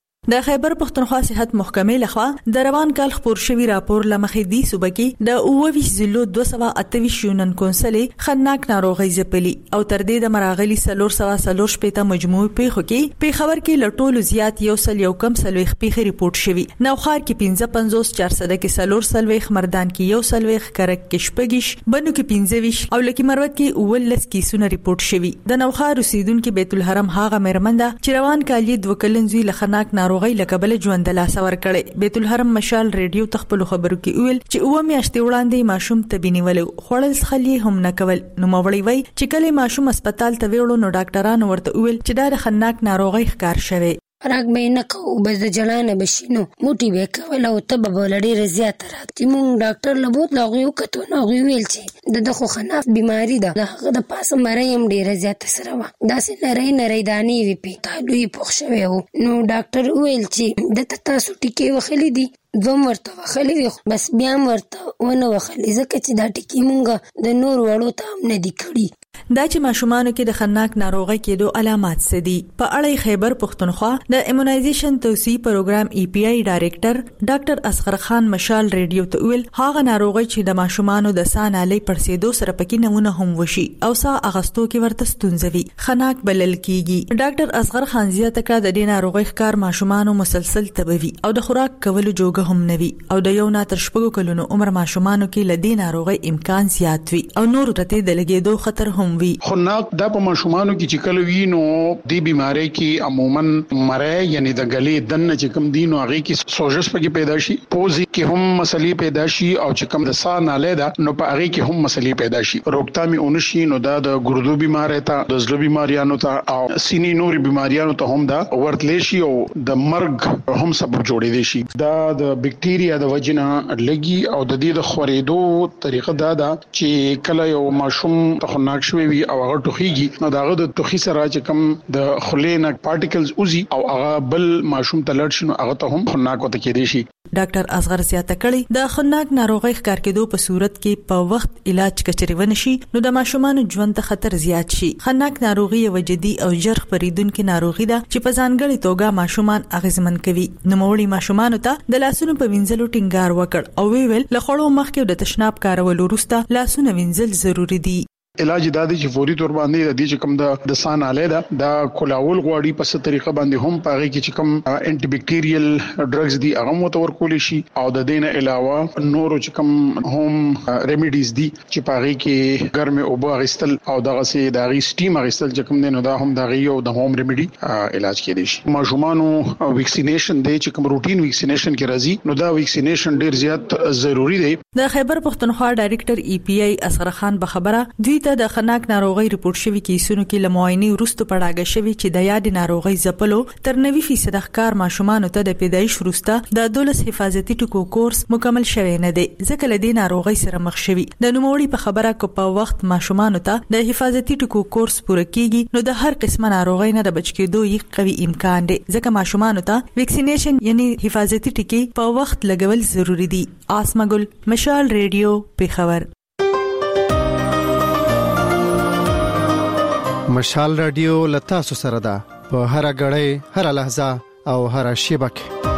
د خیبر پښتونخوا صحت محکمې لخوا د روان کال خبر شوی راپور لمخې دی صوبه کې د اووه زلو دوه سوه اته ویشت یونن کونسلې خناک ناروغي زپلي او تر دې د مراغلي سلور سوه سلور شپېته مجموعي پیښو کې په خبر کې لټول زیات یو سل یو کم سلويخ پیښې ریپورت شوی. نوخار کې پنځه پنځوس چار سده کې سلور سلويخ، مردان کې یو سلويخ، کرک کې شپږیش، بنو کې پنځه ویش او لکه مروت کې اولس کیسونه ریپورت شوی. د نوخار اوسیدونکو بیت الحرم هاغه مېرمنده چې روان کال یې دوه کلنځوي لخناک ناروغي لکبل ژوند لا سور کړي. بیت الحرم مشال ریډیو تخپل خبرو کې ویل چې اوه میاشتې وړاندې ماشوم تبینی ولو خړل خلی هم نکول. نو مولوی وای چې کله ماشوم هسپتال ته ویړو نو ډاکټرانو ورته ویل چې دا خناک ناروغي ښکار شوی. راګ به نه کو بس د جلانه بشینو موټي به کول او ته به ولړي زیات راځي. مونږ ډاکټر لبوت لاغو یو کتو نو ویل چې د دغه خناف بیماری ده دغه د پاسه مریم ډیره زیات سره و داسې نری نری دانی وی پی تالوی پخ شوی وو. نو ډاکټر ویل چې د تاسو ټکی وخلی دي دوم ورته وخلی وي بس بیا ورته ونه وخلی ځکه چې دا ټکی مونږ د نور وړو ته هم نه دی کړی. دا چې ماشومانو کې د خناک ناروغي کېدو علامات څه دي په اړه خیبر پښتونخوا د ایمونایزیشن توسعه پروګرام ای پی آی ډایریکټر ډاکټر اصغر خان مشال ریډیو ته ویل هغه ناروغي چې د ماشومانو د سانالي پرسیدو سره پکې نمونه هم وشي او سا اغستو کې ورته ستونزوي خناک بلل کیږي. ډاکټر اصغر خان زیاته کړه د دې ناروغي ښکار ماشومانو مسلسل تبوي او د خوراک کولو جوګه هم نوي او د یو نه تر شپږو کلونو عمر ماشومانو کې لدی ناروغي امکان زیات وي او نور ته د لګیدو خطر هم وي. خناک د په ماشومانو کې چې کله وینو د بیماری کې عموما مړی یعنی د غلې دنه چې کوم دینو هغه کې سوجس پکې پیدا شي، پوزي کې هم مسلې پیدا شي او چې کوم د ساه ناله ده نو په هغه کې هم مسلې پیدا شي. روغتامي اونشي نو دا د ګردو بیماری ته د زړه بیماریانو ته او سینې نوري بیماریانو ته هم دا ورتلې شي او د مرګ هم سبب جوړې شي. دا د بکټیریا د وجنه لګي او د دې د خورېدو طریقه دا ده چې کله یو ماشوم ته خناک شوی وي او هغه ټوخیږي نو داغه د ټوخي سره چې کوم د خلینه پارټیکلز اوزي او هغه بل ماشوم ته لړ شنو هغه ته هم خناک وته کېدی شي. ډاکټر اصغر زیاته کړي د خناک ناروغي ښکار کېدو په صورت کې په وخت علاج کچري ونشي نو د ماشومانو ژوند ته خطر زیات شي. خناک ناروغي یو جدي او ژر خپرېدونکې ناروغي ده چې په ځانګړي توګه ماشومان اغیزمن کوي. نو موري ماشومانو ته د لاسونو په وینځلو ټینګار وکړ او ویل لخړو مخکې د تشناب کارولو وروسته لاسونه وینځل ضروری دي. علاج د دې چې فوري تور باندې د دې چې کوم د د سان اله ده دا کولاول غواړي په ست طریقه باندې هم پاره کې چې کوم انټي بکټیریل ډرګز دي هغه متور کول شي او د دې نه علاوه نورو چې کوم هم ریمیډیز دي چې پاره کې ګرمه او بو غستل او دغه سي د غي سټیم غستل چې کوم نه دا هم د غي او د هوم ریمیډي علاج کېدی شي. ماشومانو ویکسینیشن دی چې کوم روټین ویکسینیشن کې راځي نو دا ویکسینیشن ډیر زیات ضروری دی. د خیبر پښتونخوا ډایریکټر ای پی آی اصغر خان په خبره دوی د خناک ناروغي ریپورت شوی کیسونو کې لموینه وروسته پړاګه شوی چې د یاد ناروغي زپلو تر نوي فیصد ښکار ماشومان ته د پیدایش وروسته د دولس حفاظتي ټکو کورس مکمل شوی نه دی ځکه لدی ناروغي سره مخ شوی. د نوموړي په خبره کو په وخت ماشومان ته د حفاظتي ټکو کورس پوره کیږي نو د هر قسمه ناروغي نه د بچ کېدو یو قوي امکان دی ځکه ماشومان ته ویکسینیشن یعنی حفاظتي ټکی په وخت لګول ضروری دي. آسمګل مشال ریډیو پیښور. مشال رادیو لتا سره ده په هر غړې هر لحظه او هر شیبه کې.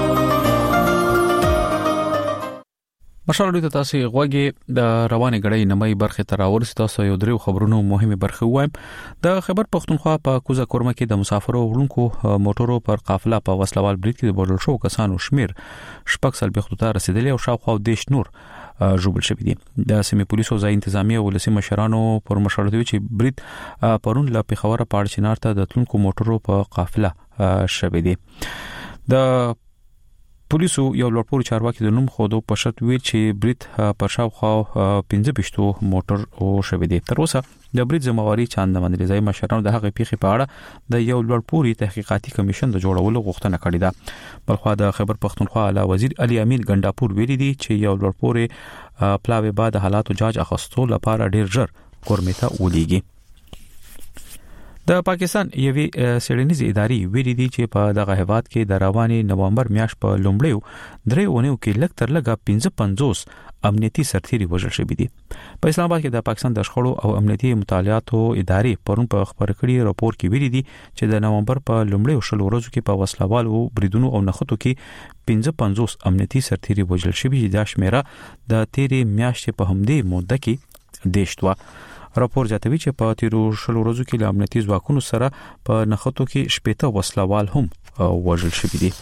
مشال ډیته تاسو غوږی د روانې غړې نمای برخه تر اورس تاسو یو درو خبرونو مهمه برخه وایم. د خبر پښتونخوا په کوزه کورمه کې د مسافرو وړونکو موټرو پر قافله په وسلوال بریټ کې د بوډل شو کسانو شمیر شپږ سل بيخته ته رسیدلی او شاوخوا دیش نور جوړ شوی دي. د سیمې پولیسو ځای انتظامی او ولسی مشرانو پر مشورتوي چې بریټ پرون ل پیښور پاړچینار ته د تلونکو موټرو په قافله شوی دي. د پولیسو یو لوړپوړی چارواکي د نوم خودو په شرط ویل چې بریټ پر شاوخوا پنځه پښتو موټر او شوی دي. تر اوسه د بریټ ځمواري چاند باندې ځای مشرانو د هغې پیښې په اړه د یو لوړپوړی تحقیقاتي کمیشن د جوړولو غوښتنه کړې ده. بلخوا د خبر پښتونخوا اعلی وزیر علي امین ګنداپور ویلي دي چې یو لوړپوړی پلاوی بعد حالاتو جاج اخستو لپاره ډیر ژر کورمیته ولېږي. د پاکستان یوې سړنیزې ادارې ویلي دي چې په دغه هیواد کې د رواني نومبر میاشت په لومړیو درې اونیو کې لږ تر لږه پنځه پنځوس امنیتي سرتیري وژل شوي دي. په اسلام آباد کې د پاکستان د شخړو او امنیتي مطالعاتو ادارې پرون په خبر کړي راپور کې ویلي دي چې د نومبر په لومړیو شلو ورځو کې په وسلوالو بریدونو او نخښتو کې پنځه پنځوس امنیتي سرتیري وژل شوي دي. دا شمیره د تیرې میاشتې په همدې موده کې دیشتوا. راپور جاتوي چې په تیرو شلو ورځو کې د امنیتي ځواکونو سره په نخښتو کې شپږ وسلوال هم وژل شوي دي.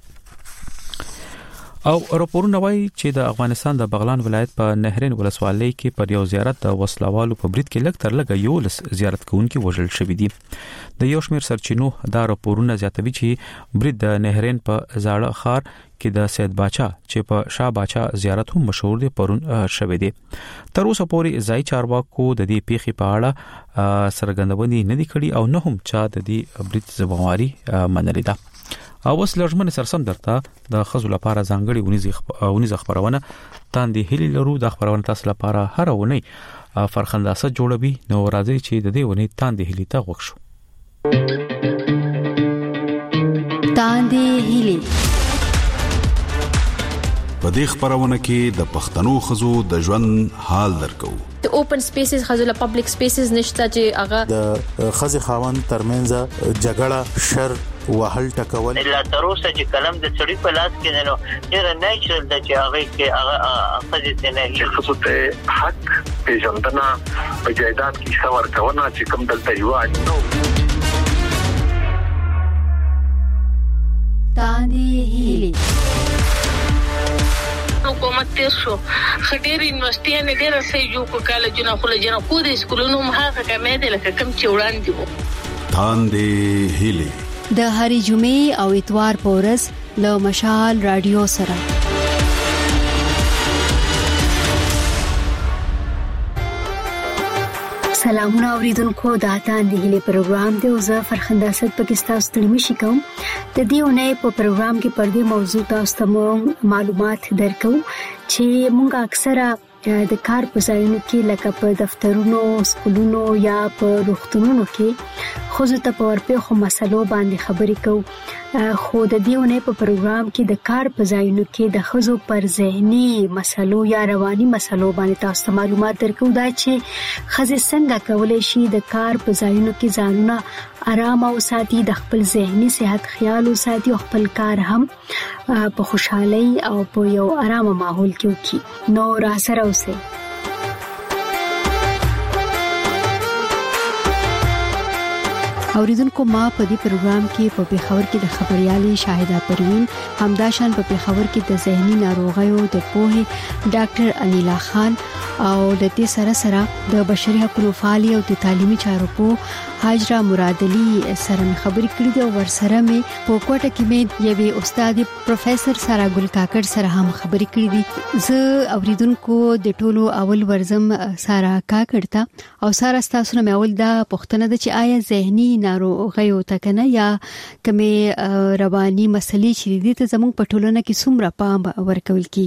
او راپورونه وایي چې د افغانستان د بغلان ولایت په نهرین ولسوالۍ کې پر یو زیارت د وسلوالو په بریټ کې لږ تر لږه یو لس زیارت کوونکي وژل شوي دي. د یو شمېر سرچینو دا راپورونه زیاتوي چې بریټ د نهرین په زاړه ښار کې د سید باچا چې په شاه باچا زیارت هم مشهور دی پرون شوی دی. تر اوسه پورې ځای چارواکو د دې پیښې په اړه سرګندونې نه دي کړې او نه هم چا د دې بریټ ځوانواري منلې ده. او اوس لږمن سرسم درته د خزو لپاره ځانګړي ونیزه خبرونه تاندې هلي لرو. د خبرونه تاسو لپاره هر ونی فرخنداسه جوړوي. نو راځي چې د دې ونی تاندې هلي ته وښو. تاندې هلي په دې خبرونه کې د پښتنو خزو د ژوند حال درکو. د اوپن سپیسز خزو له پبلک سپیسز نشته چې هغه د خزي خاوند ترمنځ جګړه شر وهل ټکول لا تر اوسه چې کلم د چړې په لاس کې نه ډېر نیچرل د چې هغه کې هغه خزي ته نه خصوص ته حق پیژندنه په جایداد کې څور کونه چې کوم دلته یو نو تاندې هلي حکومت تیر شو خډيري یونیورسيټي نه ډېر سې جو کو کالجونه خو له جنا خو د سکولونو مخه کمې دي لکه کم چې وړاندې وو. تاندې هلي د هری جمعې او اتوار پورس له مشال رادیو سره. سلامونه اوریدونکو د تاندې هلي پروګرام دی او زه فرخنداست پاکستان ستړي مشي کوم. د دې ونې په پروګرام کې پر دې موضوع تاسو ته معلومات درکو چې مونږ اکثره د کار په ځایونو کې لکه په دفترونو، سکولونو یا په روغتونونو کې خو زه ته په ورپېښو مسلو باندې خبرې کوم. خو د دې ونې په پروګرام کې د کار په ځایونو کې د ښځو پر ذهني مسلو یا رواني مسلو باندې تاسو ته معلومات درکو دا چې ښځې څنګه کولی شي د کار په ځایونو کې ځانونه آرام او ساتي، د خپل ذهني صحت خیال وساتي او خپل کار هم په خوشحالي او په یو آرام ماحول کې وکړي. نو را سره اوسئ. اوریدونکو ما په دې پروګرام کې په پیښور کې د خبريالي شاهده پروین همداشان په پیښور کې د ذهني ناروغیو د پوهې ډاکټر انیلا خان او د دې سره سره د بشري حقوقو فعال او د تعلیمي چارو په حاجره مراد علي سره خبرې کړې دي او ورسره مې په کوټه کې مې یوې استاد پروفیسور سارا ګل کاکړ سره هم خبرې کړې دي. زه اوریدونکو د ټولو اول ورزم سارا کاکړ ته او سارا تاسو نه اول دا پوښتنه ده چې آیا ذهني ناروغیو تکنه یا کومه رواني مسلې چې دي ته زموږ په ټولنه کې څومره پام ورکول کیږي؟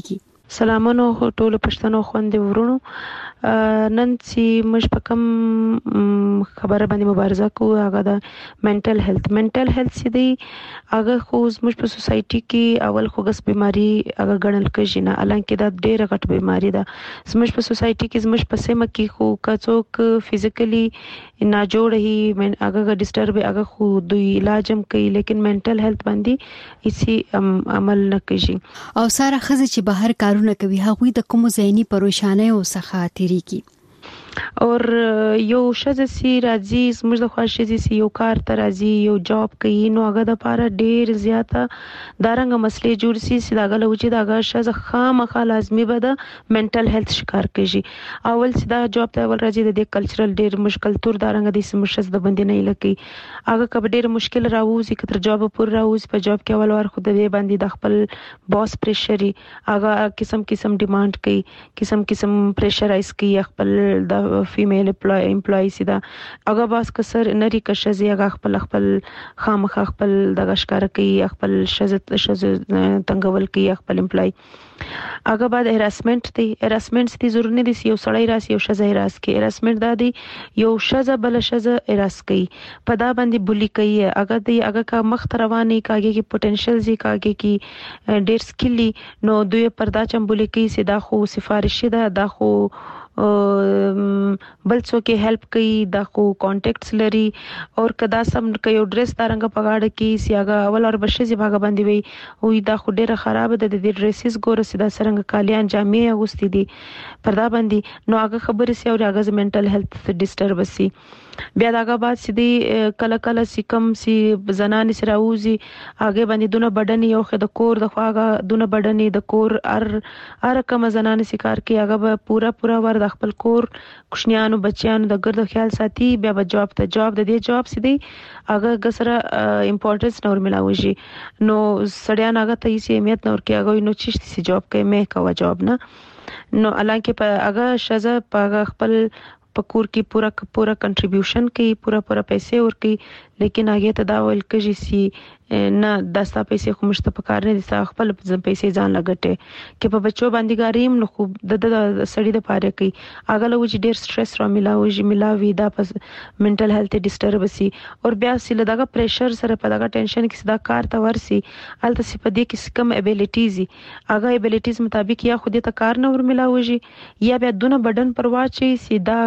سلامونه ټول پښتنو خوندې ورونو. نن چې موږ په کوم خبره باندې مبارزه کوو هغه د منټل هیلث منټل هیلث چې دی هغه خو موږ په سوسايټي کې اول خو ګس بیماری هغه ګڼل کېږي نه، الانکه دا ډېره غټ بیماری ده. موږ په سوسايټي کې موږ په سیمه کې خو کڅوک فزیکلی نه جوړ هي من هغه ډیسټرب هغه خو دوی علاج هم کوي، لیکن منټل هیلث باندې هیڅ عمل نه کوي. او ساره خزه چې بهر کارونه کوي هغه د کوم ذهني پریشانایو څخه تیریږي. اور یو شزه سي راځي زموږ د خوښې سي یو کار ته راځي یو جاب کوي نو هغه د پاره ډیر زیاته دارنګ مسلې جوړ سي سیداګه لوچې داګه شزه خامخا لازمي به د منټل هیلث شکار کوي. اول سیدا جاب ته ول راځي د کلچرل ډیر مشکل تور دارنګ د سمشز د بندي نه لکی هغه کب ډیر مشکل راوځي کتر جاب پور راوځي په جاب کې اول ور خو د باندې د خپل باس پریشري هغه قسم قسم ډیماند کوي قسم قسم پریشرایز کوي خپل د فیمیل امپلوی سیدا هغه باس کسر نری کشزي هغه خپل خپل خامخ خپل د غشکار کوي خپل شزت شز تنګول کوي خپل امپلوی هغه بعد هراسمنت دی هراسمنت دي ضروري نه دي یو سړی راس یو شزه هراس کوي هراسمنت دا دی یو شزه بل شزه هراس کوي په دا باندې بولی کوي هغه دی هغه کا مخ رواني کاږي کی پوتنشل زی کاږي کی ډیر سکلی نو دوی پردا چم بولی کوي سیدا خو سفارش ده دا خو بل څوک هیلپ کوي دا خو کانټیکټس لري اور کدا سم کوي ډریس دارنګ پګاړه کی سیاګه اول اور بشي باغ باندې وي وې دا خو ډیره خراب ده د ډریسز ګور سیدا سرنګ کالیان جامې اغوستي دي پردا باندې نو هغه خبره سی او هغه منټل هیلث ډیسټرب سي بیا داګه بعد سیدی کله کله سکم سی زنان سراوزی هغه باندې دونه بدن یو خد کور د خواغه دونه بدن د کور ار ار کوم زنان سکار کی هغه پورا پورا ور د خپل کور کوشنیانو بچیانو د ګرد خیال ساتي بیا به جاب ته جاب د دې جاب سیدی هغه غسره امپورټنس نور ملاوي نو سړیان هغه ته یې اهمیت نور کی هغه نو چشتي سي جاب کوي مې کا جاب نه نو الانکه په هغه شزه په خپل پکور کې پورا پورا کنټریبیوشن کوي پورا پورا پیسې ور کوي لیکن هغه ته دا ول کېږي سي نه داستا پیسې خو مشته پکار نه دي خپل پیسې ځان لګټه کې په بچو باندې ګاریم نو خو د سړی د پاره کوي هغه لوج ډیر سټرس را ملاوي ملاوي دا پس منټل هیلث ډیسټرب سي اور بیا سي لداګه پریشر سره په دغه ټینشن کې صدا کار ته ورسي الته سي په دې کې کم ابیلیټیز هغه ابیلیټیز مطابق یا خو دې ته کار نه ور ملاوي یا بیا دونه بدن پرواچي سیدا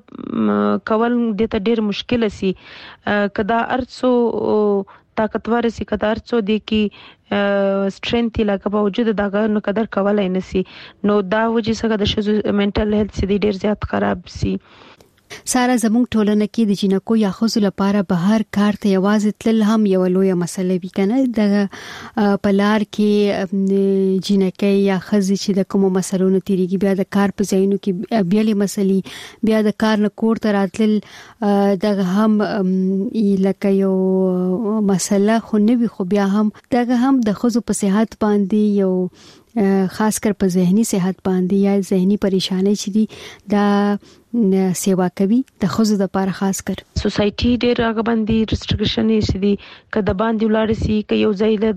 کول دې ته ډیر مشکل سي کدا ارڅو طاقتور سي قدر څو دي کی سټرنث لکه په وجود دغه نو قدر کولای نسی نو دا وجه څنګه د شزو منټل هیلث سي ډیر زیات خراب سي. ساره زموږ ټولنه کې د جنکو یا خزو لپاره بهر کار ته یوازې تل هم یو لوی مسله وی کنه د پلار کې جنکې یا خزي چې د کوم مسلونو تیریږي بیا د کار په ځایونو کې بیلې مسلې بیا د کار نه کور ته راتل دغه هم لکه یو مسله خو نه وي خو بیا هم دغه هم د خزو په صحت باندې یو خاص کر په ذهني صحت باندې یا ذهني پریشانی چې دي دا سیوا کوي د خزو د لپاره خاص کر سوسايټي ډېر هغه باندې ریسټریکشن یې دي کله باندې ولاړ سي ک یو ځای له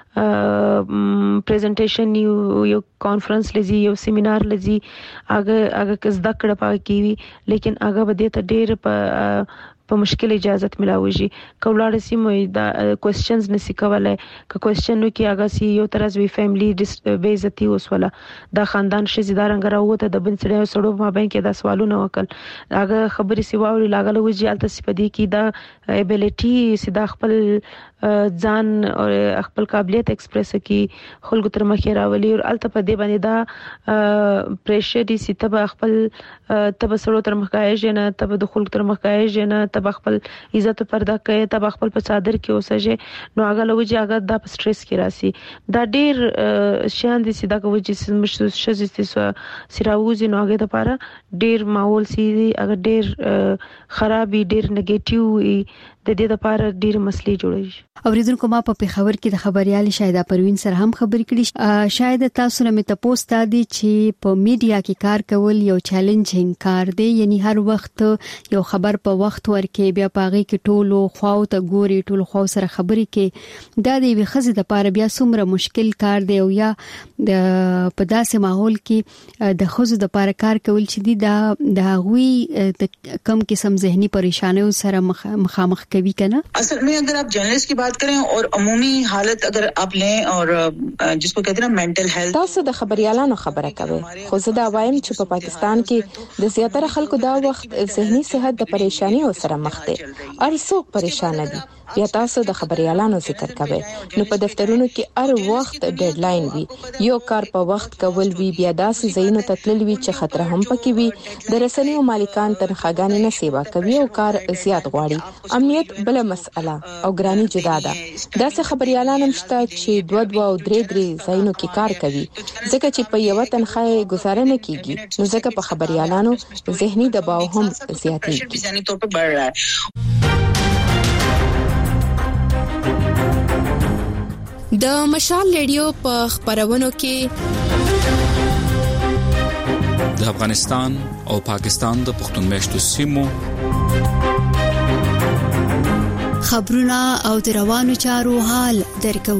د پریزنټیشن یو یو کانفرنس لذي یو سیمینار لذي هغه هغه کزدا کړه پای کیوي لیکن هغه بده ته ډېر په په مشکل اجازه ملاويږي کولاړ سیمه دا کوېسچنز نسی کولای ک کوېسچن نو کې هغه سی یو طرز وی فیملی بے عزتی وسوله دا خاندان شې زیدارنګ راوته د بن سړیو سړو ما بین کې دا سوالونه وکړ هغه خبري سی واوري لاګل وږي الته سپدي کې دا ابیلیټي سیدا خپل ځان او خپل قابلیت ایکسپریس کی خلکو تر مخې راولي او الته په دې باندې دا پریشر دي سی تب خپل تب سړو تر مخه نه تب د خلکو تر مخه نه تب خپل عزت پردا کوي تب خپل په صادر کې اوسه نو هغه لوجي هغه د سټرس کې راسي دا ډیر شان دي سیدا کوي چې مشت شزستي سراوزي نو هغه د لپاره ډیر ماحول سي هغه ډیر خرابي ډیر نیگیټیو د دې لپاره ډیر مسلې جوړوي. اوریدونکو ما په پیښور کې د خبريال شایده پروین سره هم خبرې کړې شاید تاسو نه مې تاسو ته دي چې په میډیا کې کار کول یو چیلنجینګ کار دی یعنی هر وخت یو خبر په وخت ورکړي کې بیا پاغي کې ټولو خواو ته ګوري ټولو خواو سره خبرې کې دا د خزې د پاره بیا څومره مشکل کار دی او یا د په داسې ماحول کې د خزو د پاره کار کول چې دی دا د غوي د کم قسم ذهني پریشانیو سره مخامخ کوي کنه. اصل में अगर आप जर्नलिस्ट की बात करें और अमूमी हालत अगर आप लें और जिसको कहते हैं ना mental health, تاسو د خبريالانو خبره کوي خو زه دا وایم چې په پاکستان کې د زیاتره خلکو دا وخت ذهني صحت د پریشانی سره مخ دي. هر څوک پریشان دي. بیا تاسو د خبريالانو ذکر کوي نو په دفترونو کې هر وخت ډیډلاین وي یو کار په وخت کول وی بیا داسې زینو تتلل وی چې خطر هم پکې وي د رسنیو مالکان تنخواګانې نه سیوا کوي او کار زیات غواړي. امنیت بل مسأله او ګرانی جدا ده. داسې خبريالان هم شته چې دوه دوه او درې درې زینو کې کار کوي ځکه چې په یو تنخواه گزاره نه کیږي نو ځکه په خبريالانو ذهني دباو هم زیاتېږي. د مشال ریډیو په خبرونو کې د افغانستان او پاکستان د پښتون میشتو سیمو خبرونه او د روانو چارو حال درکو.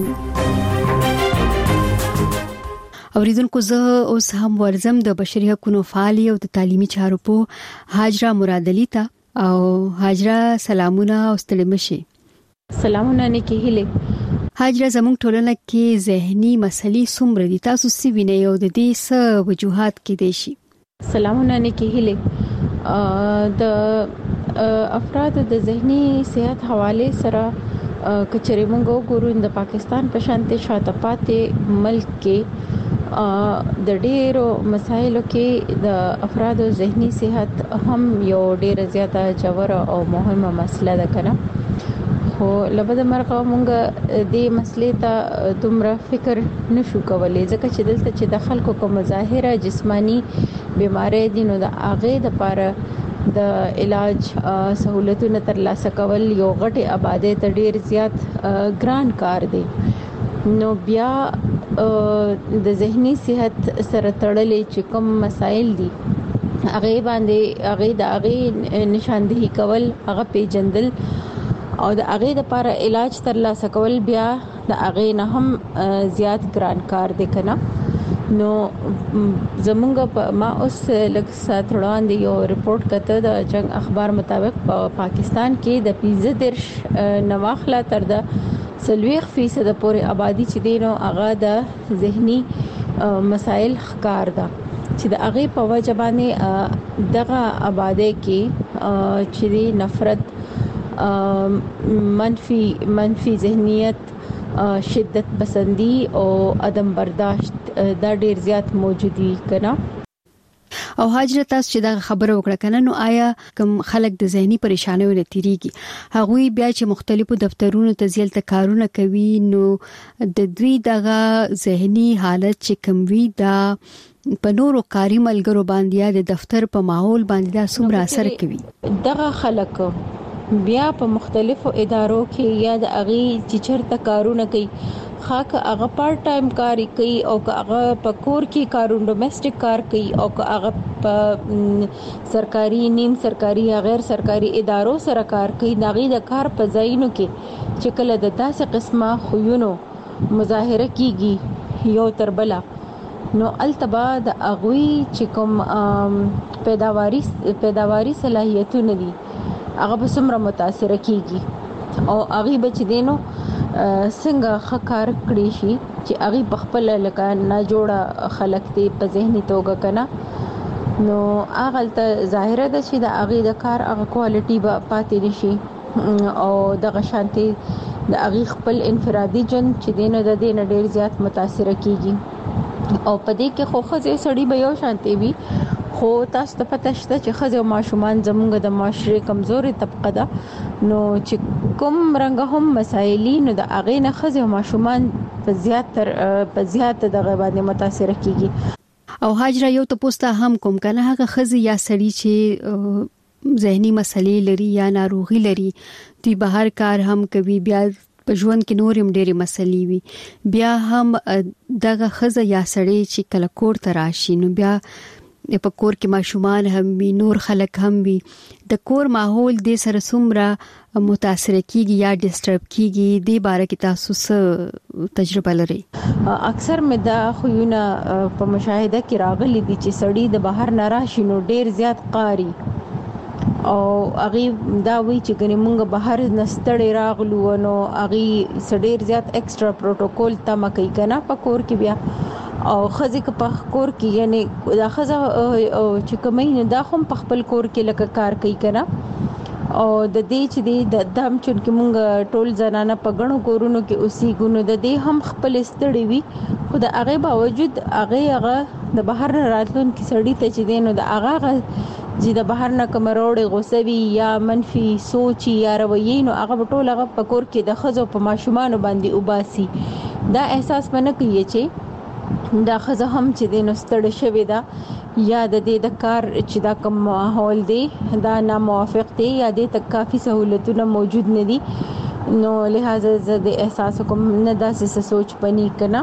اوریدونکو زه اوس هم ورزم د بشري حقوقو فعالي او د تعلیمي چارو په حاجره مراد علي ته او حاجره سلامونه او ستړي سلامونه نیکی هله. حاجره زموږ ټولنه کې ذهني مسلې څومره دي تاسو سی وینئ او د دې څه وجوهات کې دي شي؟ سلامونه نیکی هله. د افراد د ذهني صحت حواله سره کچري مونږ وګورو د پاکستان په شانتي شاته پاتې ملک کې د ډېرو مسایلو کې د افرادو ذهني صحت هم یو ډېر زیاته جوړه او مهمه مسله ده کنه. خو لبد مرغه مونږ دې مسلې ته دومره فکر نشو کولای ځکه چې دلته چې د خلکو کوم ظاهره جسمانی بیماری دي نو د اغه د لپاره د علاج سہولتونو ترلاسه کول یو غټي آبادی ته ډیر زیات ګران کار دی. نو بیا د ذهني صحت سره تړلې چې کوم مسایل دي هغه باندې هغه د هغه نشاندهي کول هغه پیجندل او د هغه لپاره علاج ترلاسه کول بیا د هغه نه هم زیات ګران کار دی کنه. نو زمونږ ما اوس لکه سات وړاندې یو ریپورت کته د جنگ اخبار مطابق په پا پاکستان کې د پنځه درش نواخله تر د سلويخ فیصد پورې آبادی چې دینو هغه د ذهني مسائل ښکار ده چې د هغه په وجه باندې دغه آبادی کې چې نفرت منفي منفي ذهنیت شدت پسندی او عدم برداشت دا ډیر زیات موجودي کنا. او حاجره تاسو چې دا خبره وکړه کنه نو آیا کوم خلک د ذهني پریشانیو لتیریږي هغه بیا چې مختلفو دفترونو ته ځل تکارونه کوي نو د دوی دغه ذهني حالت چې کوم وی دا په نورو کاري ملګرو باندې د دفتر په ماحول باندې دا څومره اثر کوي؟ دغه خلک بیا په مختلفو ادارو کې یا د اغي چې چرته کارونه کوي خاص هغه پارت ټایم کاری کوي او هغه په کور کې کارونه ډومېسټک کار کوي او هغه په سرکاري نیم سرکاري یا غیر سرکاري ادارو سره کار کوي ناغي د کار په ځایونو کې چې کله د داسې قسمه خوونو مظاهره کیږي یو تر بلا نو التبا د اغوي چې کوم پیداواري پیداواري صلاحیتونه دي هغه به څومره متاثر کیږي او هغه بچ دینو څنګه خکار کړی شي چې هغه بخپل لکه نه جوړه خلق ته په ذهني توګه کنا نو هغه ته ظاهره ده چې د هغه د کار هغه کوالټي به پاتې نشي او د غشانتي د هغه خپل انفرادي جن چې دینو د دین ډیر زیات متاثر کیږي او په دې کې خو خزه سړی به یو شانتي وي خو تاسو ته پته شته چې خزه او ماشومان زموږ د معاشري کمزوري طبقه ده نو چې کوم رنګ هم مسایلی نو د اغه نه خزه او ماشومان په زیات تر په زیات د غیبانه متاثر کیږي. او حاجره یو ته پوسټه هم کوم کنه هغه خزه یا سړی چې ذهني مسلې لري یا ناروغي لري دوی بهر کار هم کوي بیا په ژوند کې نورم ډېری مسلې وي بیا هم دغه خزه یا سړی چې کله کور ته راشي نو بیا په کور کې ماشومان هم وي نور خلک هم وي د کور ماحول د سره څومره متاثر کیږي یا ډیسټرب کیږي د باره کې تاسو څه تجربه لري؟ اکثر مې دا خوونه په مشاهده کې راغلي دي چې سړی د بهر نه راشي نو ډیر زیات قاری او اغي دا وی چې ګنې مونږ بهر نستړې راغلو نو اغي سړیر زیات ایکسترا پروتوکول تم کوي کنه په کور کې بیا او خزي که په کور کې یعنی دا خزه چې کومې دا هم په خپل کور کې لکه کار کوي کنه او د دې چې د دم چون کې مونږ ټول زنانه په غنو کورونو کې اوسې ګونو د دې هم خپل استړې وي خو د هغه باوجود هغه هغه د بهر راتلون کې سړی ته چې دینو د هغه چې د بهر نه کمروړې غوسوي یا منفي سوچ یا رویې نو هغه ټول هغه په کور کې د خزو په ماشومان باندې وباسي دا احساس منه کوي چې دا خزه هم چې دینو ستړي شوی دا یا د دې د کار چې دا کوم ماحول دی دا ناموافق دی یا د تک کافي سہولتونه موجود نه دي نو لہذا زه د احساس کوم نه داسې سوچ پني کنا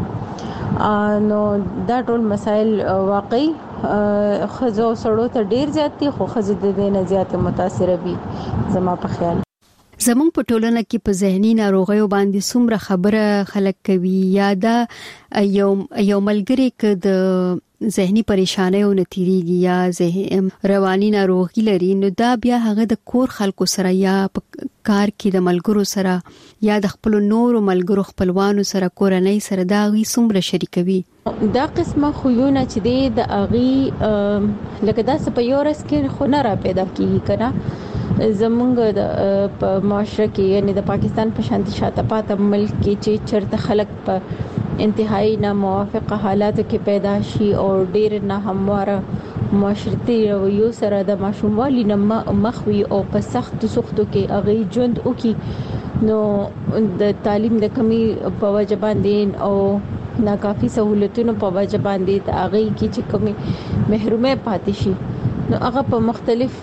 نو دا ټول مسائل واقعي خزو سړو ته ډیر زیات دي خو خزو د دې نه زیات متاثر وي زما په خیال زموږ په ټولنه کې په ذهني ناروغیو باندې څومره خبره خلک کوي یا دا یو یو ملګری ک د ذهني پریشانیو نتیریږي یا ذهن رواني ناروغي لري نو دا بیا هغه د کور خلکو سره یا په کار کې د ملګرو سره یا د خپل نورو ملګرو خپلوانو سره کورنۍ سره دا غي څومره شریکوي دا قسمه خوونه چې د اغي لکه دا سپیورس کې خو نه را پیدا کیږي کنه زمونږ د په معاشره کې یعنی د پاکستان په شانتي شاته پاته ملک کې چې چرته خلک په انتهایی ناموافقه حالاتو کې پیدا شي او ډیر نه همواره معاشرتي رویو سره د ماشوموالي نه مخوي او په سخت سختو کې اغي ژوند وکي نو د تعلیم د کمی په وجه باندې او ناکافي سہولتونو په وجه باندې د اغي کې چې کمی محرومه پاتې شي نو هغه په مختلف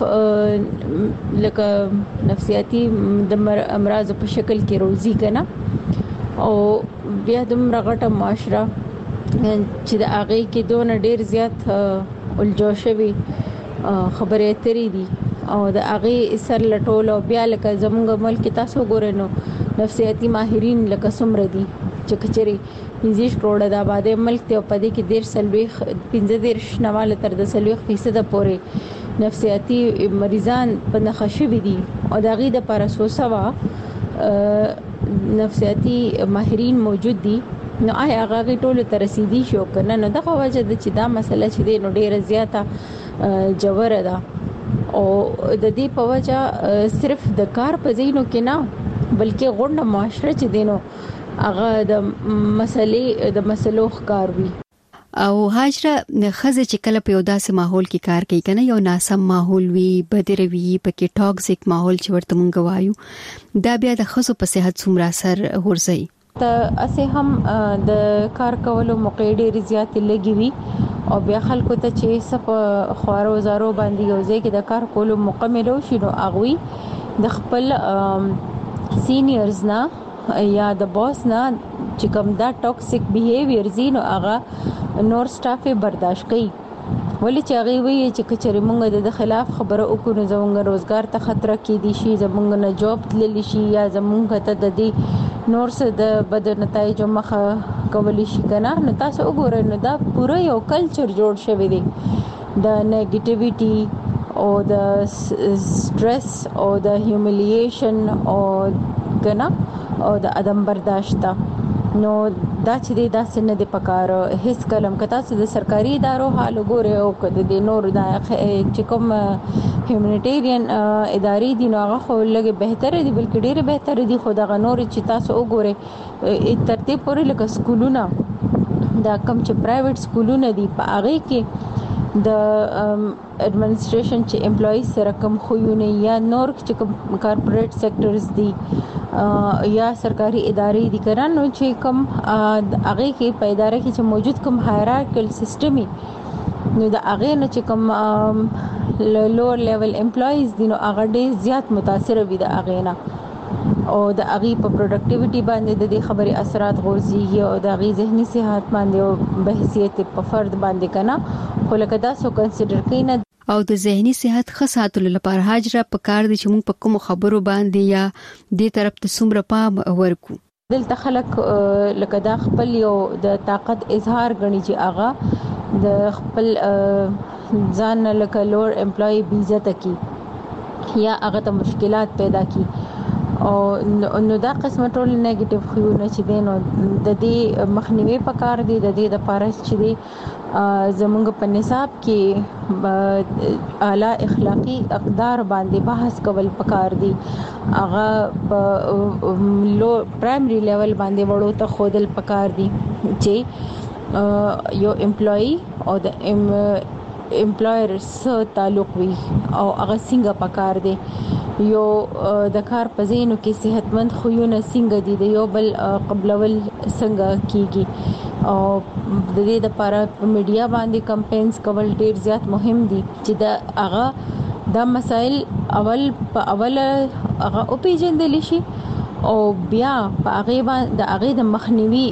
لکه نفسیاتي د امراض په شکل کې روزي کنه او بیا د مرغټه معاشره چې د هغه کې دون ډیر زیات الجوشوي خبرې اترې دي او د هغه سر لټول او بیا لکه زموږ ملک تاسو ګورئ نو نفسیاتي ماهرین لکه سمره دي چې کچري پنځه کروڑه د آبادی ملک ته په دې کې ډیر سلويخ پنځه ډیر شنواله تر د سلويخ فیصد پورې نفسیاتي مریضان په نخښوي دي او د غي د پارسوسوا نفسیاتي ماهرین موجود دي نو آیا هغه ټول ته رسیدي شو کنه نو دغه وجه د چې دا مسله چې د نو ډیره زیاته جوړه ده او د دې په وجه صرف د کار په زینو کې نه بلکې غونډه معاشره چې دینو هغه د مسلې د مسلو ښکار وي او هاجره خزه چې کله په یو داسې ماحول کې کار کوي کنه یو ناسم ماحول وي بدروي پکې ټاکسیک ماحول چې ورته مونږ وایو دا بیا د خزو په صحت څومره اثر ورځي ته اسه هم د کار کولو موقع ډېر زیات لګي وي او بیا خلکو ته چې صف خوارو زارو باندې یو ځای کې د کار کولو موقع ملو شي نو اغوي د خپل سینیئرز نه یا د باس نه چې کوم دا ټاکسیک بیهیویر زینو هغه نور سټاف برداشت کوي ولې چې هغه وی چې کچري مونږ د خلاف خبره وکړو زمونږ روزګار ته خطر کې دي شي زمونږ نه جاب تللی شي یا زمونږ ته د دې نور څه د بد نتایج مخه کولی شي کنه نو تاسو وګورئ نو دا پوره یو کلچر جوړ شوی دی د نیگیټیویټي او د سټرس او د هیوملیشن او کنه او د ادم برداشت نو دا چې دا سن د پکار هیڅ کلم کتا چې د سرکاري ادارو حال وګوره او کده د نور د چې کوم هیومانیټیرین ادارې دي نو هغه خو لګي بهتر دي بلکې ډېر بهتر دي خو دا نور چې تاسو وګوره ترتیب پورې لکه سکولونه دا کم چې پرایویټ سکولونه دي په هغه کې د ایڈمنسټریشن چې امپلویز سره کم خوونه یا نور چې کوم کارپوریټ سېکټرز دي یا سرکاري ادارې دي کړه نو چې کوم هغه کې په اداره کې چې موجود کوم هایرارکل سیستم نو د هغه نه چې کوم لوور لیول امپلویز دي نو هغه ډېر زیات متاثر وي د هغه نه او د هغه په پروډکټیویټي باندې د دې خبري اثرات غورځي او د هغه ذهني صحت باندې او بحثیت په فرد باندې کنه خو لکه دا سو کنسیډر کین او د ذهني صحت ښه ساتلو لپاره حاجره په کار دي چې موږ په کوم خبرو باندې یا دې طرف ته څومره پام ورکو. دلته خلک لکه دا خپل یو د طاقت اظهار غني چې هغه د خپل ځان لکه لوړ امپلوي بیزته کی یا هغه ته مشکلات پیدا کی او نو دا قسمه ټول نیگیټیو خيونه چې دینو د دې مخنیوي پکار دي د دې د پارس چې دي زمونږ په نصاب کې اعلی اخلاقی اقدار باندې بحث کول پکار دي هغه په لو پرایمري لیول باندې وړو ته خودل پکار دي چې یو امپلوي او د امپلایر سره تعلق وي او هغه څنګه پکار دي یو د کار پزینو کې صحتمند خوونه څنګه دي د یو بل قبلول څنګه کیږي او د دې لپاره میډیا باندې کمپاینز کول ډیر زیات مهم دي چې دا هغه د مسائل اول په اول هغه او پیژندل شي او بیا په هغه باندې د هغه د مخنیوي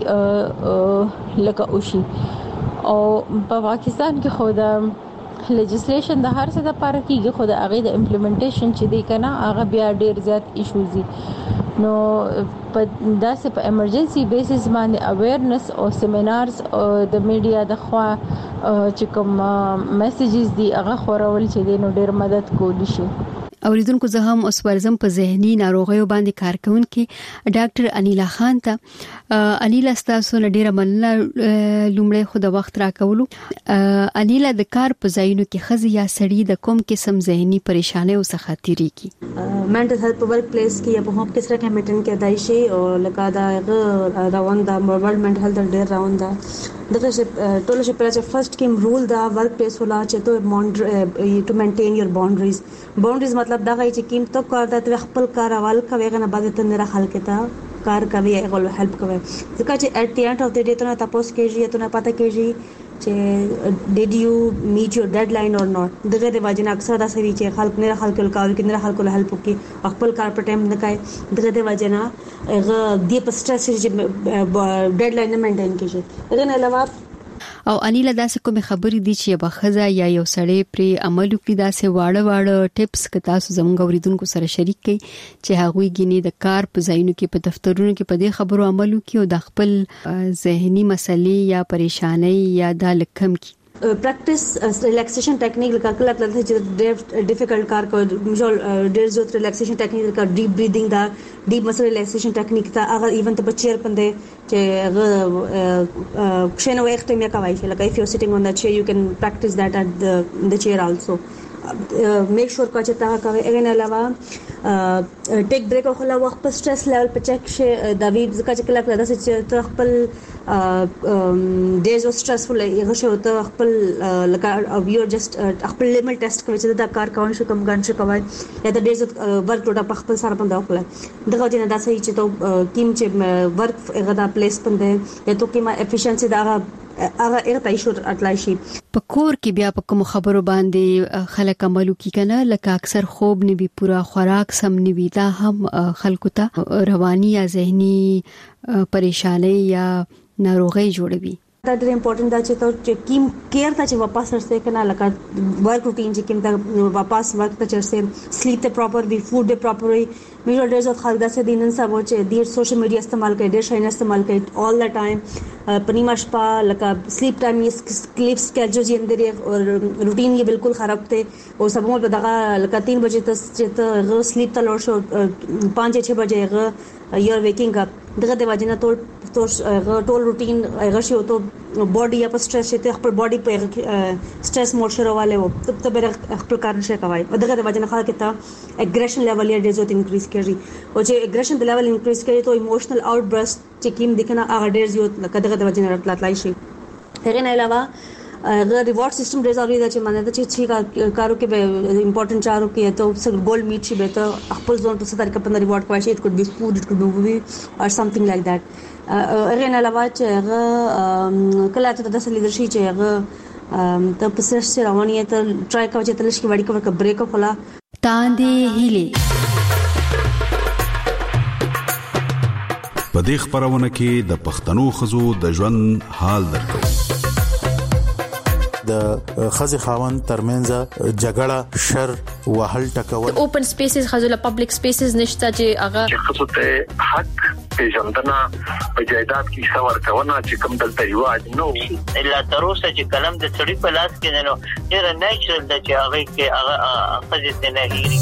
لکه اوشي او په پاکستان کې خو د لیجسلیشن د هر څه د پاره کېږي خو د هغه د امپلیمنټیشن چې دی کنه هغه بیا ډیر زیات ایشوز دي نو په داسې په ایمرجنسي بیسس باندې اویرنس او سیمینارز د میډیا د خوا چې کوم میسیجز دي هغه خورول چې دی نو ډیر مدد کولی شي. اوریدونکو زه هم اوس ورزم په ذهني ناروغیو باندې کار کوونکي ډاکټر انیلا خان ته انیلا ستاسو نه ډیره مننه لومړی خو د وخت راکولو. انیلا د کار په ځایونو کې خزي یا سړی د کوم قسم ذهني پریشانیو څخه تیریږي؟ mental health په ورک پلیس کې یا په هوم کې سره کې میټن کې دای شي او لکه دا راوند دا ورلد mental health ډیر راوند دا دغه ټول شي پر چې فرست کې رول دا ورک پلیس ولا چې ته ټو مینټین یور باونډریز باونډریز مطلب دا غي چې کیم تو کار د خپل کار اول کوي غنه بعد ته نه راخل کېتا کار کوي هغه هیلپ کوي ځکه چې اټ دی اند اف د ډے ته تاسو کېږي ته نه پته کېږي چې did you meet your deadline or not دغه د واجنه اکثر دا سوي چې خلک نه خلک کول کې نه خلک هیلپ کوي خپل کار په ټایم نه کوي دغه د واجنه هغه د په سټرس چې ډیډلاین نه مینټین کیږي دغه نه علاوه او انیلا داسې کومه خبرې دي چې بخزه یا یو سړی پر عمل وکړي داسې واړه واړه ټیپس که تاسو زموږ اوریدونکو سره شریک کړئ چې هغه غینې د کار په ځایونو کې په دفترونو کې په دې خبرو عمل وکړي او د خپل ذهني مسلې یا پریشانۍ یا د لکم کې practice uh, relaxation technique لکه کله کله چې ډیفیکلټ کار کوي مثال ډیر زیات relaxation technique لکه deep breathing دا deep muscle relaxation technique تا هغه ایون ته بچیر پندې چې هغه شنو وخت مې کوي چې لکه if you're sitting on the chair you can practice that at the the chair also uh, make sure کا چې تا کوي اګن علاوه ټیک بریک او خلا وخت په سټرس لیول په چک شي دا وی ځکه چې کله کله چې ته خپل ډیز او سټرسفل یو شی ته خپل لکه یو جست خپل لیمټ ټیسټ کوي چې دا کار کوم شو کوم ګان شي کوي یا د ډیز ورک ټوټه په خپل سره پنده وکړه دغه جن دا صحیح چې ته کیم چې ورک هغه دا پلیس پنده یا ته کیما افیشنسي دا هغه هغه ته شو اټلای شي په کور کې بیا په کوم خبرو باندې خلک عملو کی کنه لکه اکثر خوب نه وی پورا خوراک سم نه وی دا هم خلکو ته رواني یا ذهني پریشانی یا ناروغي جوړوي دا ډېر امپورټنت دا چې ته کیم کیر ته چې واپس ورسې کنه لکه ورک روټین چې کیم ته واپس ورک ته چرسه سلیپ ته پراپر وی فود ته پراپر وی میرا ډېر زیات خلک دا چې دینن سبا چې ډېر سوشل میډیا استعمال کوي ډېر شاین استعمال کوي all the time پنیما شپه لکه سلیپ ټایم یې سلیپ سکیډول یې اندرې او روټین یې بالکل خراب ته او سبا په دغه لکه تین بجې ته چې ته غو سلیپ ته لور شو پانچ چھ بجې غو یو ویکینګ اپ دغه د واجنه ټول ټول روټین هغه شی او ته باډي یا په سټرس ته خپل باډي په سټرس موډ شروعاله وو ته ته به خپل کار نشي کوي دغه د واجنه خلک ته اګریشن لیول یې ډېر زیات انکریز کړي او چې اګریشن د لیول انکریز کړي ته ایموشنل اوټ برست چې کیم دکنه هغه ډېر زیات لکه دغه د واجنه راتلای شي هغه نه علاوه اگر ریوارډ سیستم ډیر ضروري دی چې مانه ته چې کارو کې به امپورټنت چارو کې ته څنګه ګول میټ شي به ته خپل ځون په ستاره کې په ریوارډ کوي شي it could be food it could be movie or something like that اگر نه علاوه چې هغه کله ته د سلی درشي چې هغه ته په سر سره رواني ته ټرای کوي چې تلش کې وړي کوي بریک وکړه تاندې هلي په دې خبرونه کې د پښتنو خزو د ژوند حال درکو د خزي خاوند ترمنځ جګړه شر وهل ټکول اوپن سپیسز خزل پبلک سپیسز نشته چې هغه خصوص ته حق پیژندنه په جایداد کې څور کونه چې کوم دلته یواج نو الا تر اوسه چې کلم د سړی په لاس کې نو ډیر نیچرل د چې هغه کې هغه خزه نه هېری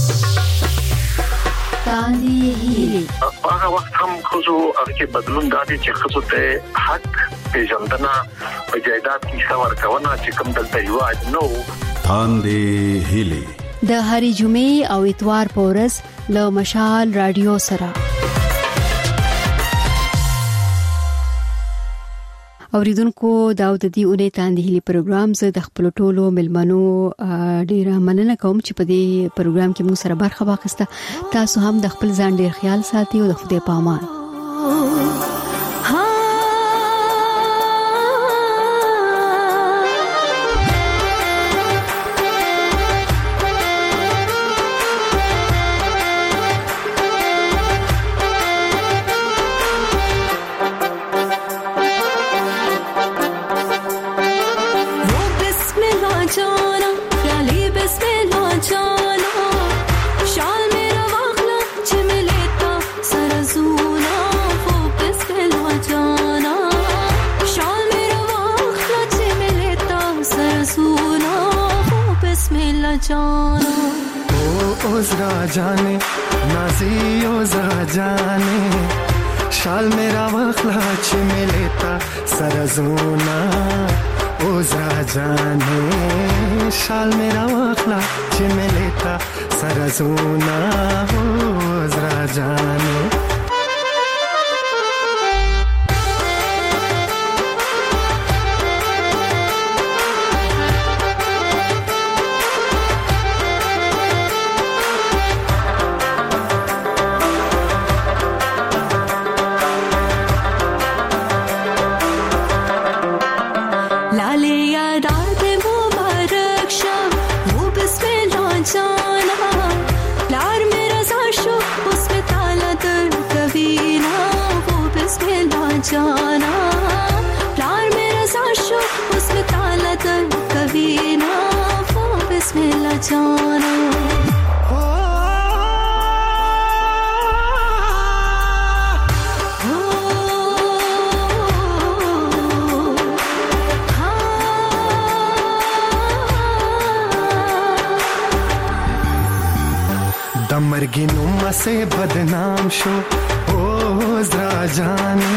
تاندې هېری هغه وخت هم خصوص هغه بدلون دادي چې خصوص ته حق پیژندنه په جایداد کې څور کونه چې کوم دلته یواج نو تاندې هېری د هری جمعې او اتوار په ورځ له مشال رادیو سره اوریدونکو دا د دې اونۍ تاندهلي پروګرام زه د خپل ټولو ملمنو ډیره مننه کوم چې په دې پروګرام کې موږ سره برخه واخیسته. تاسو هم د خپل ځان ډیر خیال ساتئ او د خدای په امان. जाने नाजियो जरा जाने शाल मेरा वखला छिमे लेता सरजूना ओ जरा जाने शाल मेरा वखला छिमे लेता सरजूना ओ जरा जाने जाना प्यार मेरा साशो उसमें ताला दर कभी ना वो बिस्मिल्लाह जाना दमरगी नुमा से बदनाम शो ओ जरा जाने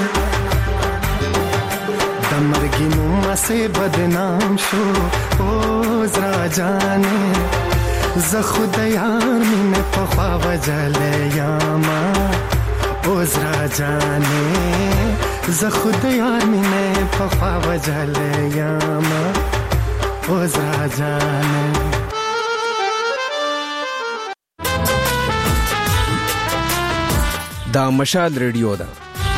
दमरगी नुमा से बदनाम शो ओ जरा जाने ज खुद यार मिने पखवा वजले यामा ओ जरा जाने ज खुद यार मिने पखवा वजले यामा ओ जरा जाने دا مشال ریډیو ده.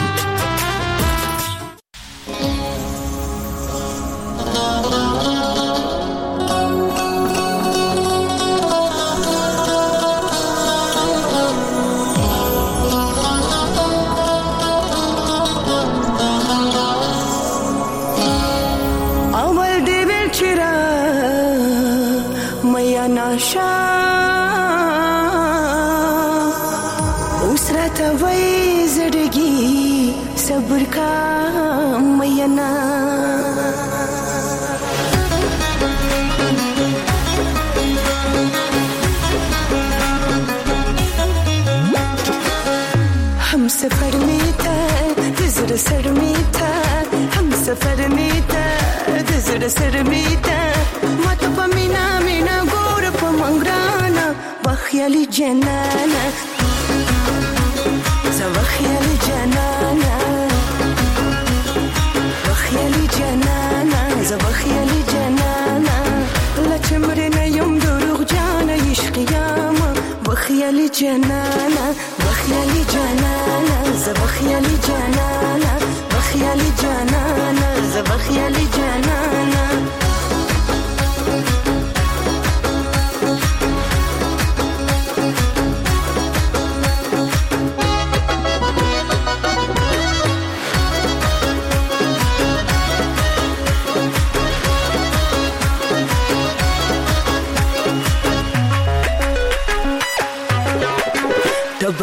اول دی ویل چیرې میا ناشا उसरता वही ज़िंदगी सब्र का मयना हम सफर में था गुज़र सर में था हम सफर में था गुज़र सर में था मत पमीना मीना गोर पमंगराना बख्याली जनाना وخيالي جنانا وخيالي جنانا وخيالي جنانا لا تمرنا يوم دروغ جانا يشقياما وخيالي جنانا وخيالي جنانا وخيالي جنانا وخيالي جنانا وخيالي جنانا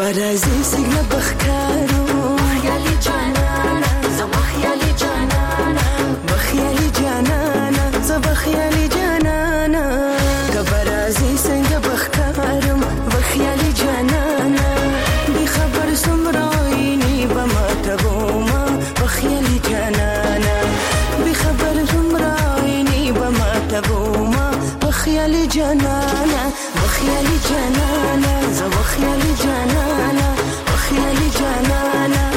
برازي سيغنا بخكارو بخيالي جانانا زو بخيالي جانانا بخيالي جانانا زو بخيالي جانانا برازي سيغنا بخكارو بخيالي جانانا بخبر سمرايني بما تبوما بخيالي جانانا بخبر سمرايني بما تبوما بخيالي جانانا بخيالي جانانا زو بخيالي جانانا بخيالي جانانا